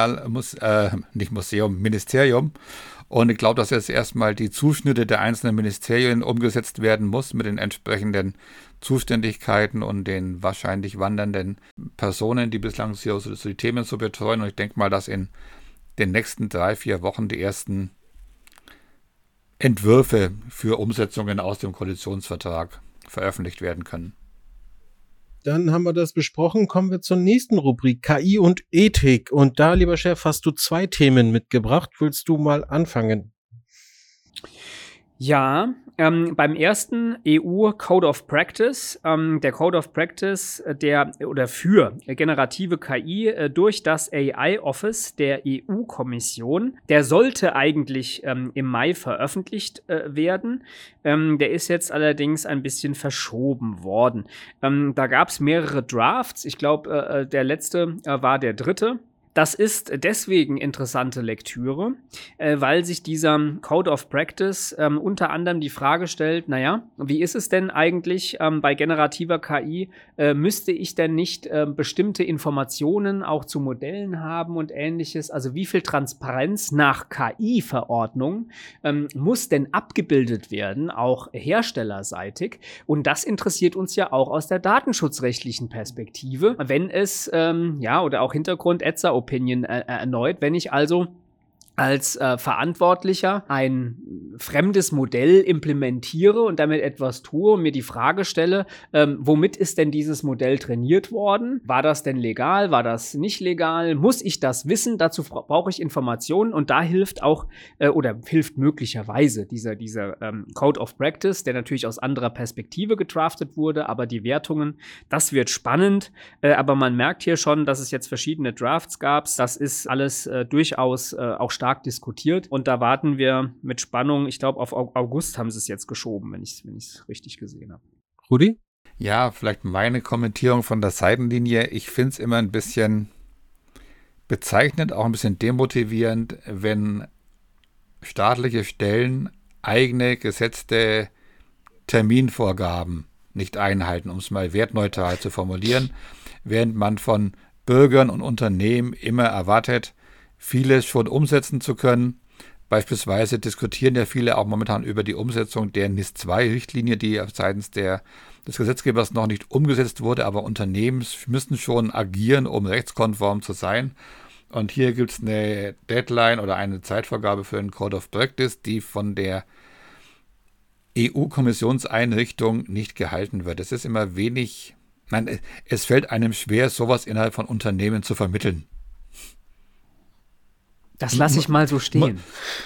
Ministerium. Und ich glaube, dass jetzt erstmal die Zuschnitte der einzelnen Ministerien umgesetzt werden muss mit den entsprechenden Zuständigkeiten und den wahrscheinlich wandernden Personen, die bislang so die Themen so betreuen. Und ich denke mal, dass in den nächsten 3-4 Wochen die ersten Entwürfe für Umsetzungen aus dem Koalitionsvertrag veröffentlicht werden können. Dann haben wir das besprochen. Kommen wir zur nächsten Rubrik, KI und Ethik. Und da, lieber Chef, hast du 2 Themen mitgebracht. Willst du mal anfangen? Ja, beim ersten EU Code of Practice, der Code of Practice für generative KI durch das AI Office der EU-Kommission, der sollte eigentlich im Mai veröffentlicht werden. Der ist jetzt allerdings ein bisschen verschoben worden. Da gab es mehrere Drafts. Ich glaube, der letzte war der 3. Das ist deswegen interessante Lektüre, weil sich dieser Code of Practice unter anderem die Frage stellt, naja, wie ist es denn eigentlich bei generativer KI, müsste ich denn nicht bestimmte Informationen auch zu Modellen haben und ähnliches, also wie viel Transparenz nach KI-Verordnung muss denn abgebildet werden, auch herstellerseitig, und das interessiert uns ja auch aus der datenschutzrechtlichen Perspektive, wenn es, oder auch Hintergrund Etzer Opinion erneut, wenn ich also als Verantwortlicher ein fremdes Modell implementiere und damit etwas tue und mir die Frage stelle, womit ist denn dieses Modell trainiert worden? War das denn legal? War das nicht legal? Muss ich das wissen? Dazu brauche ich Informationen und da hilft auch hilft möglicherweise dieser Code of Practice, der natürlich aus anderer Perspektive gedraftet wurde, aber die Wertungen, das wird spannend, aber man merkt hier schon, dass es jetzt verschiedene Drafts gab. Das ist alles durchaus auch stark diskutiert und da warten wir mit Spannung. Ich glaube, auf August haben sie es jetzt geschoben, wenn ich es richtig gesehen habe. Rudi? Ja, vielleicht meine Kommentierung von der Seitenlinie. Ich finde es immer ein bisschen bezeichnend, auch ein bisschen demotivierend, wenn staatliche Stellen eigene gesetzte Terminvorgaben nicht einhalten, um es mal wertneutral zu formulieren, während man von Bürgern und Unternehmen immer erwartet, vieles schon umsetzen zu können. Beispielsweise diskutieren ja viele auch momentan über die Umsetzung der NIS-2-Richtlinie, die seitens des Gesetzgebers noch nicht umgesetzt wurde, aber Unternehmen müssen schon agieren, um rechtskonform zu sein. Und hier gibt es eine Deadline oder eine Zeitvorgabe für einen Code of Practice, die von der EU-Kommissionseinrichtung nicht gehalten wird. Es ist immer wenig, nein, es fällt einem schwer, sowas innerhalb von Unternehmen zu vermitteln. Das lasse ich mal so stehen.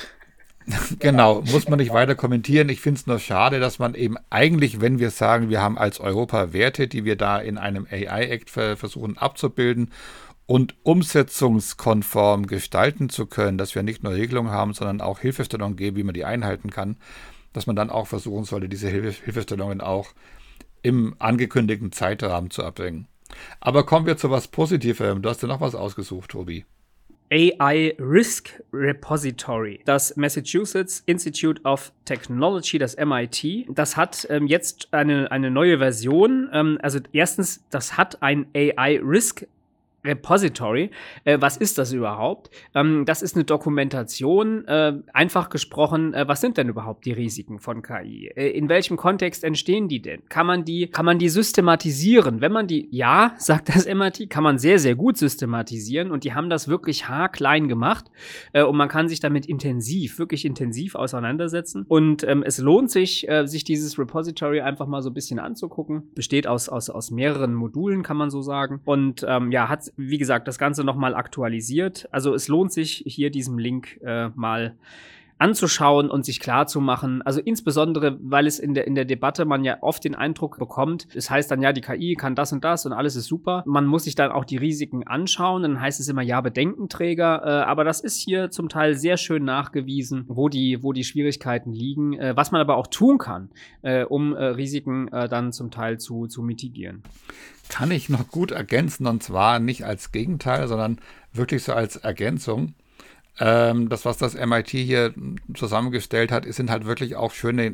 Genau, muss man nicht weiter kommentieren. Ich finde es nur schade, dass man eben eigentlich, wenn wir sagen, wir haben als Europa Werte, die wir da in einem AI-Act versuchen abzubilden und umsetzungskonform gestalten zu können, dass wir nicht nur Regelungen haben, sondern auch Hilfestellungen geben, wie man die einhalten kann, dass man dann auch versuchen sollte, diese Hilfestellungen auch im angekündigten Zeitrahmen zu erbringen. Aber kommen wir zu was Positivem. Du hast ja noch was ausgesucht, Tobi. AI Risk Repository. Das Massachusetts Institute of Technology, das MIT, das hat jetzt eine neue Version. Also erstens, das hat ein AI Risk Repository. Was ist das überhaupt? Das ist eine Dokumentation. Einfach gesprochen, was sind denn überhaupt die Risiken von KI? In welchem Kontext entstehen die denn? Kann man die systematisieren? Wenn man die, ja, sagt das MIT, kann man sehr, sehr gut systematisieren und die haben das wirklich haarklein gemacht und man kann sich damit wirklich intensiv auseinandersetzen und es lohnt sich, sich dieses Repository einfach mal so ein bisschen anzugucken. Besteht aus mehreren Modulen, kann man so sagen und hat wie gesagt, das Ganze nochmal aktualisiert. Also es lohnt sich, hier diesem Link mal anzuschauen und sich klar zu machen. Also insbesondere, weil es in der Debatte man ja oft den Eindruck bekommt, es heißt dann, ja, die KI kann das und alles ist super. Man muss sich dann auch die Risiken anschauen. Dann heißt es immer, ja, Bedenkenträger. Aber das ist hier zum Teil sehr schön nachgewiesen, wo die Schwierigkeiten liegen. Was man aber auch tun kann, um Risiken dann zum Teil zu mitigieren. Kann ich noch gut ergänzen, und zwar nicht als Gegenteil, sondern wirklich so als Ergänzung. Das, was das MIT hier zusammengestellt hat, sind halt wirklich auch schöne,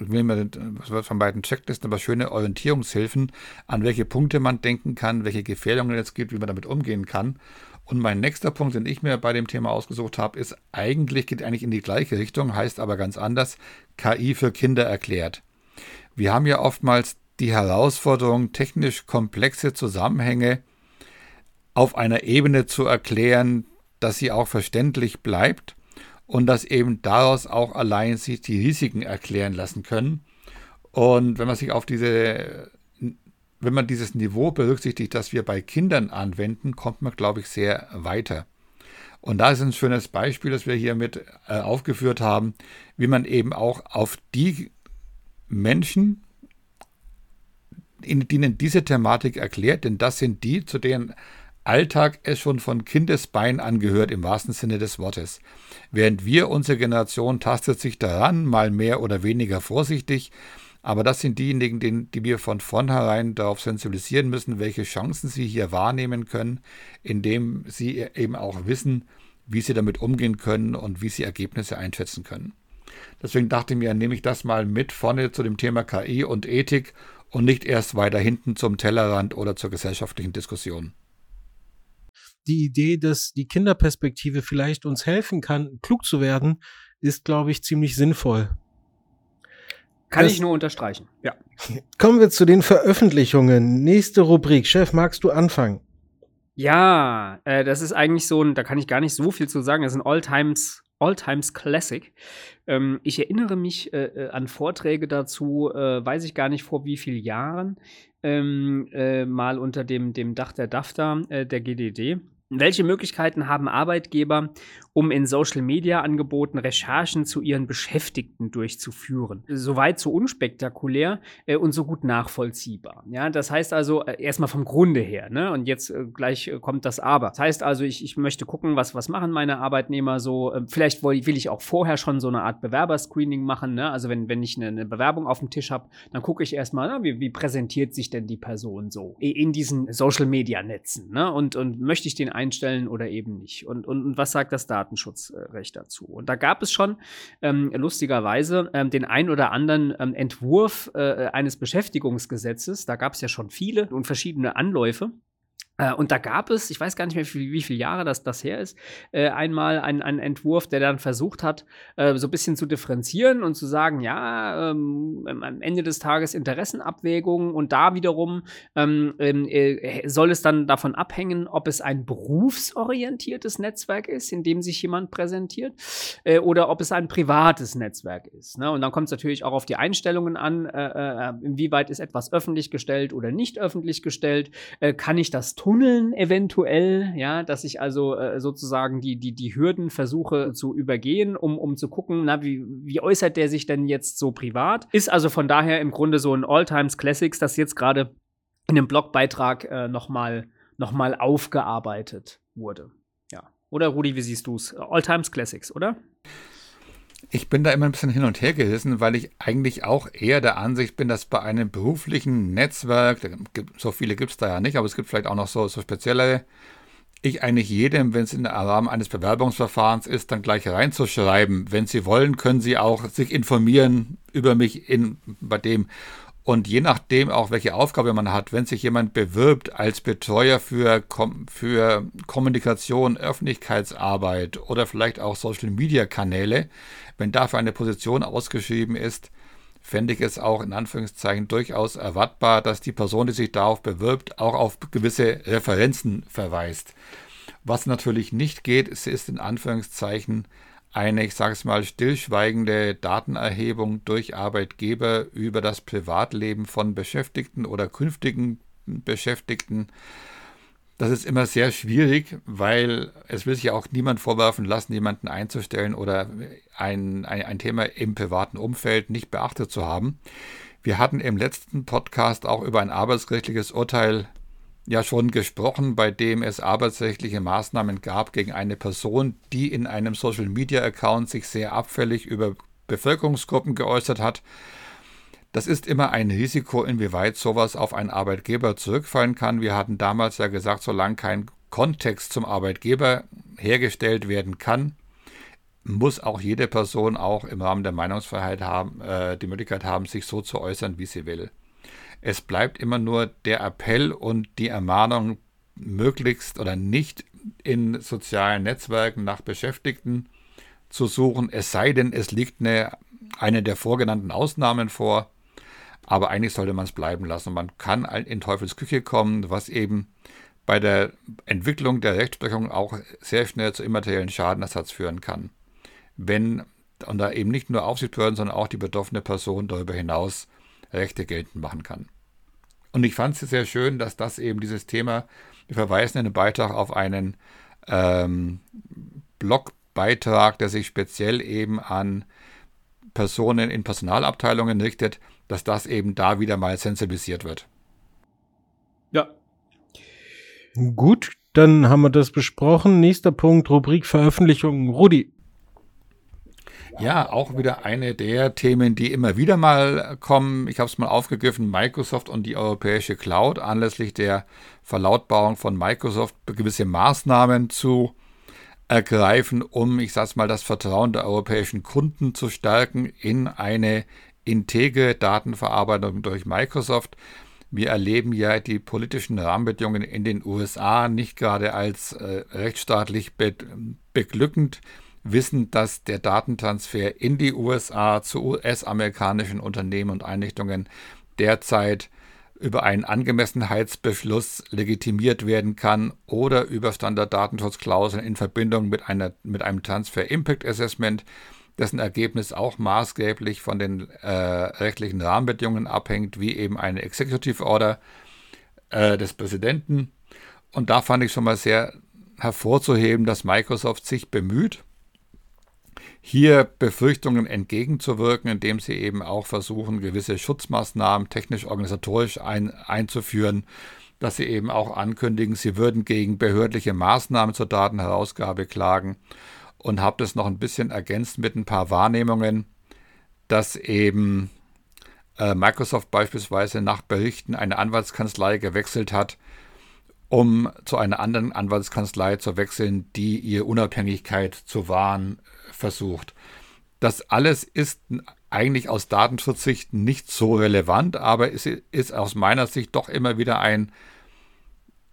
von beiden Checklisten, aber schöne Orientierungshilfen, an welche Punkte man denken kann, welche Gefährdungen es gibt, wie man damit umgehen kann. Und mein nächster Punkt, den ich mir bei dem Thema ausgesucht habe, geht eigentlich in die gleiche Richtung, heißt aber ganz anders, KI für Kinder erklärt. Wir haben ja oftmals die Herausforderung, technisch komplexe Zusammenhänge auf einer Ebene zu erklären, dass sie auch verständlich bleibt und dass eben daraus auch allein sich die Risiken erklären lassen können. Und wenn man dieses Niveau berücksichtigt, das wir bei Kindern anwenden, kommt man, glaube ich, sehr weiter. Und da ist ein schönes Beispiel, das wir hier mit aufgeführt haben, wie man eben auch auf die Menschen, denen diese Thematik erklärt, denn das sind die, zu denen Alltag es schon von Kindesbein angehört, im wahrsten Sinne des Wortes. Während unsere Generation tastet sich daran, mal mehr oder weniger vorsichtig, aber das sind diejenigen, die wir von vornherein darauf sensibilisieren müssen, welche Chancen sie hier wahrnehmen können, indem sie eben auch wissen, wie sie damit umgehen können und wie sie Ergebnisse einschätzen können. Deswegen dachte ich mir, nehme ich das mal mit vorne zu dem Thema KI und Ethik und nicht erst weiter hinten zum Tellerrand oder zur gesellschaftlichen Diskussion. Die Idee, dass die Kinderperspektive vielleicht uns helfen kann, klug zu werden, ist, glaube ich, ziemlich sinnvoll. Kann ich nur unterstreichen, ja. Kommen wir zu den Veröffentlichungen. Nächste Rubrik. Chef, magst du anfangen? Ja, das ist eigentlich da kann ich gar nicht so viel zu sagen. Das ist ein All-Times Classic. Ich erinnere mich an Vorträge dazu, weiß ich gar nicht vor wie vielen Jahren, mal unter dem Dach der DAFTA, der GDD. Welche Möglichkeiten haben Arbeitgeber, um in Social-Media-Angeboten Recherchen zu ihren Beschäftigten durchzuführen? Soweit so unspektakulär und so gut nachvollziehbar. Ja, das heißt also erstmal vom Grunde her, ne? Und jetzt gleich kommt das Aber. Das heißt also, ich möchte gucken, was machen meine Arbeitnehmer so. Vielleicht will ich auch vorher schon so eine Art Bewerberscreening machen, ne? Also wenn ich eine Bewerbung auf dem Tisch habe, dann gucke ich erstmal, wie präsentiert sich denn die Person so in diesen Social-Media-Netzen, ne? Und möchte ich den einstellen oder eben nicht. Und was sagt das Datenschutzrecht dazu? Und da gab es schon lustigerweise den ein oder anderen Entwurf eines Beschäftigungsgesetzes. Da gab es ja schon viele und verschiedene Anläufe. Und da gab es, ich weiß gar nicht mehr, wie viele Jahre das her ist, einmal einen Entwurf, der dann versucht hat, so ein bisschen zu differenzieren und zu sagen, ja, am Ende des Tages Interessenabwägungen und da wiederum soll es dann davon abhängen, ob es ein berufsorientiertes Netzwerk ist, in dem sich jemand präsentiert, oder ob es ein privates Netzwerk ist. Ne? Und dann kommt es natürlich auch auf die Einstellungen an, inwieweit ist etwas öffentlich gestellt oder nicht öffentlich gestellt, kann ich das tunneln eventuell, ja, dass ich also sozusagen die Hürden versuche zu übergehen, um zu gucken, na, wie äußert der sich denn jetzt so privat? Ist also von daher im Grunde so ein All-Times-Classics, das jetzt gerade in einem Blogbeitrag noch mal aufgearbeitet wurde. Ja. Oder Rudi, wie siehst du es? All-Times-Classics, oder? Ich bin da immer ein bisschen hin und her gerissen, weil ich eigentlich auch eher der Ansicht bin, dass bei einem beruflichen Netzwerk, so viele gibt es da ja nicht, aber es gibt vielleicht auch noch so spezielle, ich eigentlich jedem, wenn es im Rahmen eines Bewerbungsverfahrens ist, dann gleich reinzuschreiben. Wenn Sie wollen, können Sie auch sich informieren über mich bei dem. Und je nachdem auch, welche Aufgabe man hat, wenn sich jemand bewirbt als Betreuer für Kommunikation, Öffentlichkeitsarbeit oder vielleicht auch Social-Media-Kanäle, wenn dafür eine Position ausgeschrieben ist, fände ich es auch in Anführungszeichen durchaus erwartbar, dass die Person, die sich darauf bewirbt, auch auf gewisse Referenzen verweist. Was natürlich nicht geht, ist in Anführungszeichen eine, ich sage es mal, stillschweigende Datenerhebung durch Arbeitgeber über das Privatleben von Beschäftigten oder künftigen Beschäftigten. Das ist immer sehr schwierig, weil es will sich ja auch niemand vorwerfen lassen, jemanden einzustellen oder ein Thema im privaten Umfeld nicht beachtet zu haben. Wir hatten im letzten Podcast auch über ein arbeitsrechtliches Urteil ja schon gesprochen, bei dem es arbeitsrechtliche Maßnahmen gab gegen eine Person, die in einem Social-Media-Account sich sehr abfällig über Bevölkerungsgruppen geäußert hat. Das ist immer ein Risiko, inwieweit sowas auf einen Arbeitgeber zurückfallen kann. Wir hatten damals ja gesagt, solange kein Kontext zum Arbeitgeber hergestellt werden kann, muss auch jede Person auch im Rahmen der Meinungsfreiheit die Möglichkeit haben, sich so zu äußern, wie sie will. Es bleibt immer nur der Appell und die Ermahnung, möglichst oder nicht in sozialen Netzwerken nach Beschäftigten zu suchen, es sei denn, es liegt eine der vorgenannten Ausnahmen vor. Aber eigentlich sollte man es bleiben lassen. Man kann in Teufels Küche kommen, was eben bei der Entwicklung der Rechtsprechung auch sehr schnell zu immateriellen Schadenersatz führen kann. Und da eben nicht nur Aufsichtsbehörden, sondern auch die betroffene Person darüber hinaus Rechte geltend machen kann. Und ich fand es sehr schön, dass das eben dieses Thema, wir verweisen in einem Beitrag auf einen Blogbeitrag, der sich speziell eben an Personen in Personalabteilungen richtet, dass das eben da wieder mal sensibilisiert wird. Ja. Gut, dann haben wir das besprochen. Nächster Punkt, Rubrik Veröffentlichungen. Rudi. Ja, auch wieder eine der Themen, die immer wieder mal kommen. Ich habe es mal aufgegriffen, Microsoft und die europäische Cloud, anlässlich der Verlautbarung von Microsoft gewisse Maßnahmen zu ergreifen, um, ich sage mal, das Vertrauen der europäischen Kunden zu stärken in eine integre Datenverarbeitung durch Microsoft. Wir erleben ja die politischen Rahmenbedingungen in den USA nicht gerade als rechtsstaatlich beglückend, wissen, dass der Datentransfer in die USA zu US-amerikanischen Unternehmen und Einrichtungen derzeit über einen Angemessenheitsbeschluss legitimiert werden kann oder über Standarddatenschutzklauseln in Verbindung mit einem Transfer Impact Assessment, dessen Ergebnis auch maßgeblich von den rechtlichen Rahmenbedingungen abhängt, wie eben eine Executive Order des Präsidenten. Und da fand ich schon mal sehr hervorzuheben, dass Microsoft sich bemüht, hier Befürchtungen entgegenzuwirken, indem sie eben auch versuchen, gewisse Schutzmaßnahmen technisch-organisatorisch einzuführen, dass sie eben auch ankündigen, sie würden gegen behördliche Maßnahmen zur Datenherausgabe klagen, und habe das noch ein bisschen ergänzt mit ein paar Wahrnehmungen, dass eben Microsoft beispielsweise nach Berichten eine Anwaltskanzlei gewechselt hat, um zu einer anderen Anwaltskanzlei zu wechseln, die ihre Unabhängigkeit zu wahren versucht. Das alles ist eigentlich aus Datenschutzsicht nicht so relevant, aber es ist aus meiner Sicht doch immer wieder ein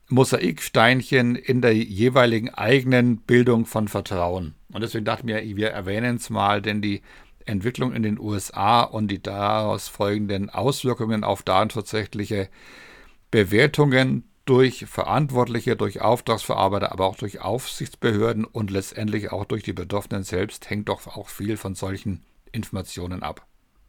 Mosaiksteinchen in der jeweiligen eigenen Bildung von Vertrauen. Und deswegen dachten wir erwähnen es mal, denn die Entwicklung in den USA und die daraus folgenden Auswirkungen auf datenschutzrechtliche Bewertungen durch Verantwortliche, durch Auftragsverarbeiter, aber auch durch Aufsichtsbehörden und letztendlich auch durch die Betroffenen selbst hängt doch auch viel von solchen Informationen ab.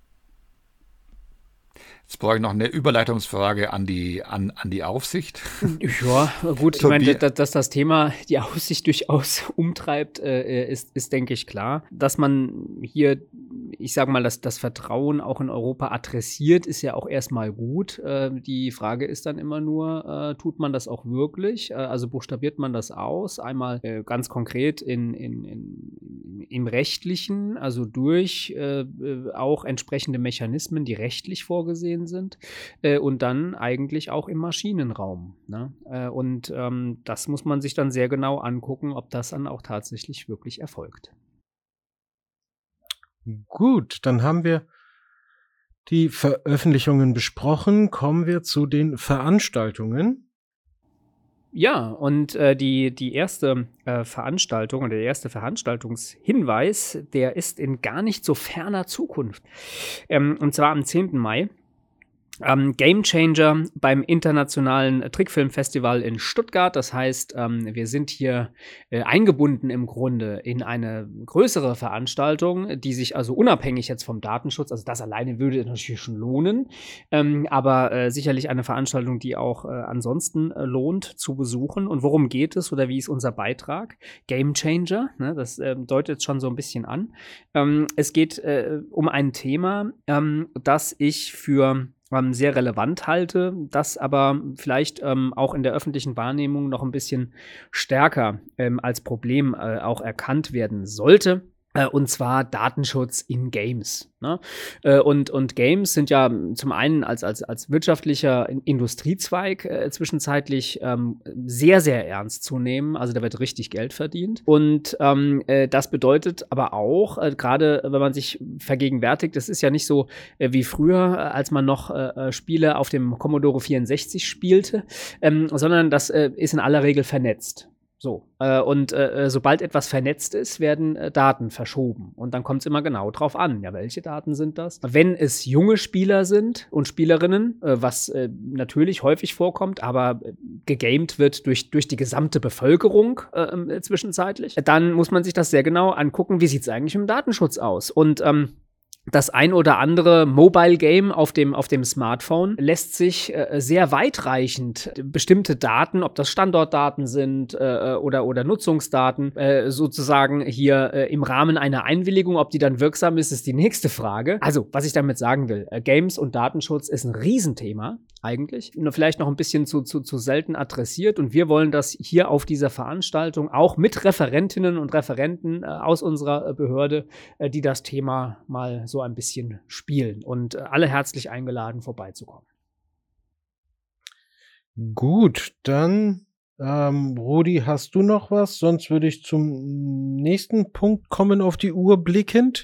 Jetzt brauche ich noch eine Überleitungsfrage an die Aufsicht. Ja, gut, ich meine, dass das Thema die Aussicht durchaus umtreibt, ist, denke ich, klar. Dass man hier, ich sage mal, das Vertrauen auch in Europa adressiert, ist ja auch erstmal gut. Die Frage ist dann immer nur, tut man das auch wirklich? Also buchstabiert man das aus? Einmal ganz konkret im Rechtlichen, also durch auch entsprechende Mechanismen, die rechtlich vorgesehen sind, und dann eigentlich auch im Maschinenraum. Ne? Und das muss man sich dann sehr genau angucken, ob das dann auch tatsächlich wirklich erfolgt. Gut, dann haben wir die Veröffentlichungen besprochen. Kommen wir zu den Veranstaltungen. Ja, und die erste Veranstaltung oder der erste Veranstaltungshinweis, der ist in gar nicht so ferner Zukunft. Und zwar am 10. Mai. Game Changer beim Internationalen Trickfilmfestival in Stuttgart. Das heißt, wir sind hier eingebunden im Grunde in eine größere Veranstaltung, die sich also unabhängig jetzt vom Datenschutz, also das alleine würde natürlich schon lohnen, aber sicherlich eine Veranstaltung, die auch ansonsten lohnt zu besuchen. Und worum geht es oder wie ist unser Beitrag? Game Changer, ne, das deutet schon so ein bisschen an. Es geht um ein Thema, das ich für sehr relevant halte, das aber vielleicht auch in der öffentlichen Wahrnehmung noch ein bisschen stärker als Problem auch erkannt werden sollte. Und zwar Datenschutz in Games. Ne? Und Games sind ja zum einen als wirtschaftlicher Industriezweig zwischenzeitlich sehr, sehr ernst zu nehmen. Also da wird richtig Geld verdient. Und das bedeutet aber auch, gerade wenn man sich vergegenwärtigt, das ist ja nicht so wie früher, als man noch Spiele auf dem Commodore 64 spielte, sondern das ist in aller Regel vernetzt. So, und sobald etwas vernetzt ist, werden Daten verschoben. Und dann kommt es immer genau drauf an, ja, welche Daten sind das? Wenn es junge Spieler sind und Spielerinnen, was natürlich häufig vorkommt, aber gegamed wird durch die gesamte Bevölkerung zwischenzeitlich, dann muss man sich das sehr genau angucken, wie sieht es eigentlich im Datenschutz aus? Und das ein oder andere Mobile-Game auf dem Smartphone lässt sich sehr weitreichend bestimmte Daten, ob das Standortdaten sind oder Nutzungsdaten, sozusagen hier im Rahmen einer Einwilligung, ob die dann wirksam ist, ist die nächste Frage. Also, was ich damit sagen will, Games und Datenschutz ist ein Riesenthema eigentlich, nur vielleicht noch ein bisschen zu selten adressiert, und wir wollen das hier auf dieser Veranstaltung auch mit Referentinnen und Referenten aus unserer Behörde, die das Thema mal so ein bisschen spielen, und alle herzlich eingeladen, vorbeizukommen. Gut, dann Rudi, hast du noch was? Sonst würde ich zum nächsten Punkt kommen, auf die Uhr blickend.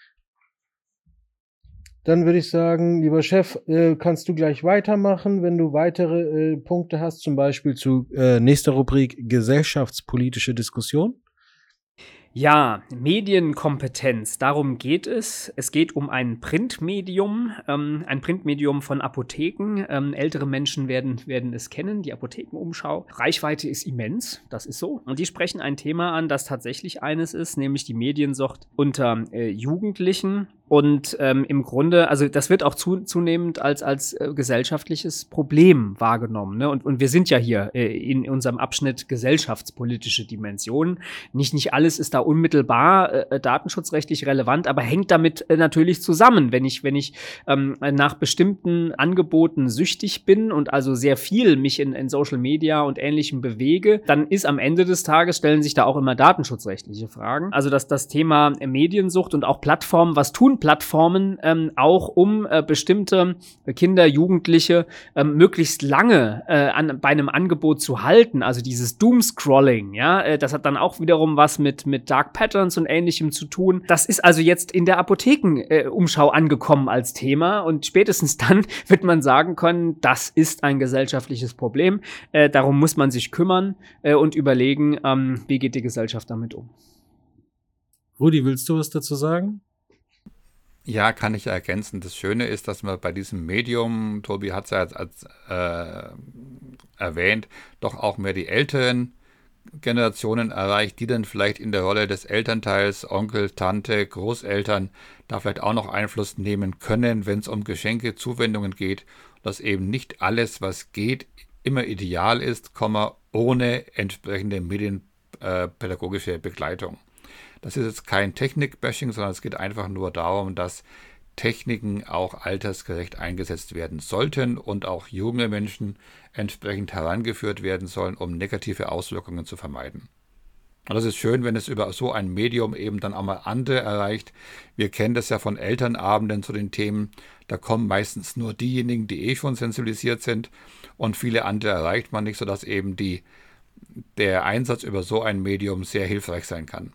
Dann würde ich sagen, lieber Chef, kannst du gleich weitermachen, wenn du weitere Punkte hast, zum Beispiel zu nächster Rubrik gesellschaftspolitische Diskussion. Ja, Medienkompetenz, darum geht es. Es geht um ein Printmedium von Apotheken. Ältere Menschen werden es kennen, die Apothekenumschau. Reichweite ist immens, das ist so. Und die sprechen ein Thema an, das tatsächlich eines ist, nämlich die Mediensucht unter Jugendlichen. Und im Grunde, also das wird auch zunehmend als gesellschaftliches Problem wahrgenommen. Ne? Und wir sind ja hier in unserem Abschnitt gesellschaftspolitische Dimensionen. Nicht alles ist da unmittelbar datenschutzrechtlich relevant, aber hängt damit natürlich zusammen. Wenn ich nach bestimmten Angeboten süchtig bin und also sehr viel mich in Social Media und Ähnlichem bewege, dann ist am Ende des Tages, stellen sich da auch immer datenschutzrechtliche Fragen. Also dass das Thema Mediensucht und auch Plattformen, was tun Plattformen, auch um bestimmte Kinder, Jugendliche möglichst lange bei einem Angebot zu halten. Also dieses Doomscrolling, ja, das hat dann auch wiederum was mit Dark Patterns und Ähnlichem zu tun. Das ist also jetzt in der Apothekenumschau angekommen als Thema und spätestens dann wird man sagen können, das ist ein gesellschaftliches Problem. Darum muss man sich kümmern und überlegen, wie geht die Gesellschaft damit um. Rudi, willst du was dazu sagen? Ja, kann ich ergänzen. Das Schöne ist, dass man bei diesem Medium, Tobi hat es ja als erwähnt, doch auch mehr die älteren Generationen erreicht, die dann vielleicht in der Rolle des Elternteils, Onkel, Tante, Großeltern da vielleicht auch noch Einfluss nehmen können, wenn es um Geschenke, Zuwendungen geht, dass eben nicht alles, was geht, immer ideal ist, ohne entsprechende medienpädagogische Begleitung. Das ist jetzt kein Technik-Bashing, sondern es geht einfach nur darum, dass Techniken auch altersgerecht eingesetzt werden sollten und auch junge Menschen entsprechend herangeführt werden sollen, um negative Auswirkungen zu vermeiden. Und das ist schön, wenn es über so ein Medium eben dann auch mal andere erreicht. Wir kennen das ja von Elternabenden zu den Themen. Da kommen meistens nur diejenigen, die schon sensibilisiert sind und viele andere erreicht man nicht, sodass eben der Einsatz über so ein Medium sehr hilfreich sein kann.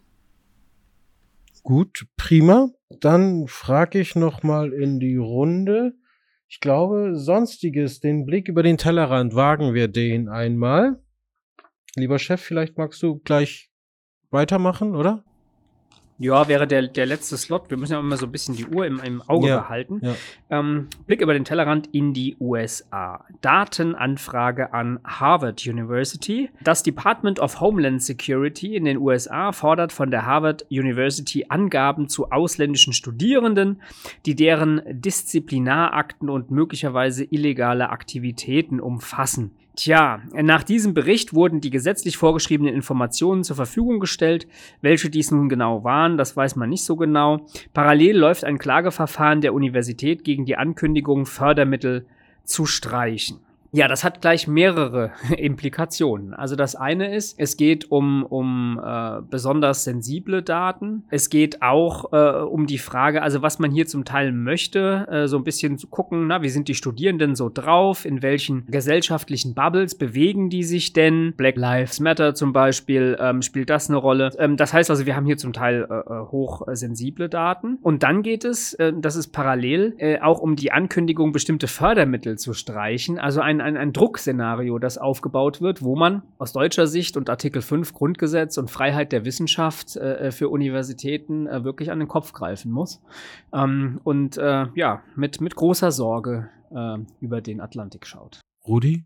Gut, prima. Dann frage ich noch mal in die Runde. Ich glaube, Sonstiges, den Blick über den Tellerrand, wagen wir den einmal. Lieber Chef, vielleicht magst du gleich weitermachen, oder? Ja, wäre der letzte Slot. Wir müssen ja immer so ein bisschen die Uhr im Auge behalten. Ja. Blick über den Tellerrand in die USA. Datenanfrage an Harvard University. Das Department of Homeland Security in den USA fordert von der Harvard University Angaben zu ausländischen Studierenden, die deren Disziplinarakten und möglicherweise illegale Aktivitäten umfassen. Tja, nach diesem Bericht wurden die gesetzlich vorgeschriebenen Informationen zur Verfügung gestellt. Welche dies nun genau waren, das weiß man nicht so genau. Parallel läuft ein Klageverfahren der Universität gegen die Ankündigung, Fördermittel zu streichen. Ja, das hat gleich mehrere Implikationen. Also das eine ist, es geht um besonders sensible Daten. Es geht auch um die Frage, also was man hier zum Teil möchte, so ein bisschen zu gucken, wie sind die Studierenden so drauf, in welchen gesellschaftlichen Bubbles bewegen die sich denn? Black Lives Matter zum Beispiel, spielt das eine Rolle? Das heißt also, wir haben hier zum Teil hochsensible Daten. Und dann geht es, das ist parallel, auch um die Ankündigung, bestimmte Fördermittel zu streichen. Also ein Druckszenario, das aufgebaut wird, wo man aus deutscher Sicht und Artikel 5 Grundgesetz und Freiheit der Wissenschaft für Universitäten wirklich an den Kopf greifen muss. Mit großer Sorge über den Atlantik schaut. Rudi?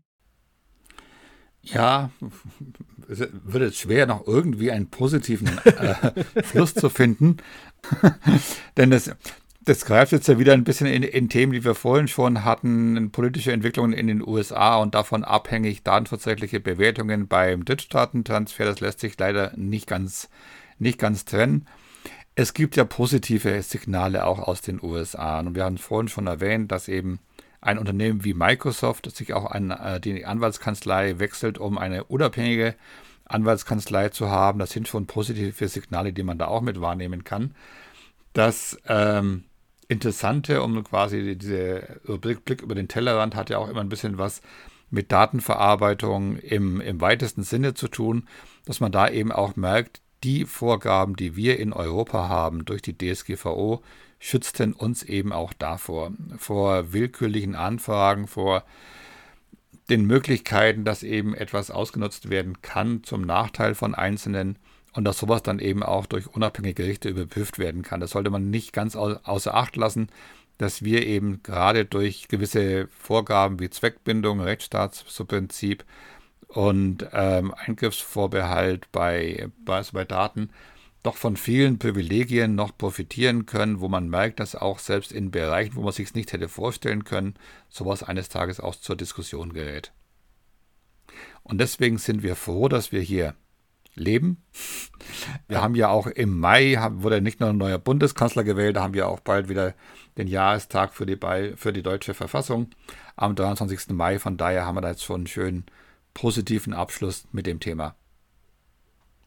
Ja, es wird jetzt schwer, noch irgendwie einen positiven Fluss zu finden, denn das greift jetzt ja wieder ein bisschen in Themen, die wir vorhin schon hatten, politische Entwicklungen in den USA und davon abhängig datenschutzrechtliche Bewertungen beim Drittstaatentransfer. Das lässt sich leider nicht ganz trennen. Es gibt ja positive Signale auch aus den USA. Und wir haben vorhin schon erwähnt, dass eben ein Unternehmen wie Microsoft sich auch an die Anwaltskanzlei wechselt, um eine unabhängige Anwaltskanzlei zu haben. Das sind schon positive Signale, die man da auch mit wahrnehmen kann. Das Interessante, um quasi diese Blick über den Tellerrand, hat ja auch immer ein bisschen was mit Datenverarbeitung im weitesten Sinne zu tun, dass man da eben auch merkt, die Vorgaben, die wir in Europa haben durch die DSGVO, schützten uns eben auch davor, vor willkürlichen Anfragen, vor den Möglichkeiten, dass eben etwas ausgenutzt werden kann zum Nachteil von Einzelnen. Und dass sowas dann eben auch durch unabhängige Gerichte überprüft werden kann. Das sollte man nicht ganz außer Acht lassen, dass wir eben gerade durch gewisse Vorgaben wie Zweckbindung, Rechtsstaatsprinzip und Eingriffsvorbehalt bei Daten doch von vielen Privilegien noch profitieren können, wo man merkt, dass auch selbst in Bereichen, wo man sich es nicht hätte vorstellen können, sowas eines Tages auch zur Diskussion gerät. Und deswegen sind wir froh, dass wir hier leben. Wir haben ja auch im Mai, wurde nicht nur ein neuer Bundeskanzler gewählt, da haben wir auch bald wieder den Jahrestag für die deutsche Verfassung am 23. Mai. Von daher haben wir da jetzt schon einen schönen positiven Abschluss mit dem Thema.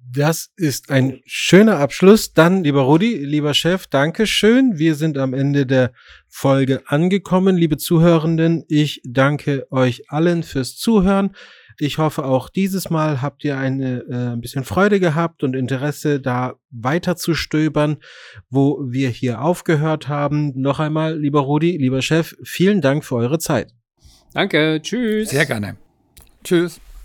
Das ist ein schöner Abschluss. Dann, lieber Rudi, lieber Chef, Dankeschön. Wir sind am Ende der Folge angekommen. Liebe Zuhörenden, ich danke euch allen fürs Zuhören. Ich hoffe, auch dieses Mal habt ihr ein bisschen Freude gehabt und Interesse, da weiter zu stöbern, wo wir hier aufgehört haben. Noch einmal, lieber Rudi, lieber Chef, vielen Dank für eure Zeit. Danke, tschüss. Sehr gerne. Tschüss.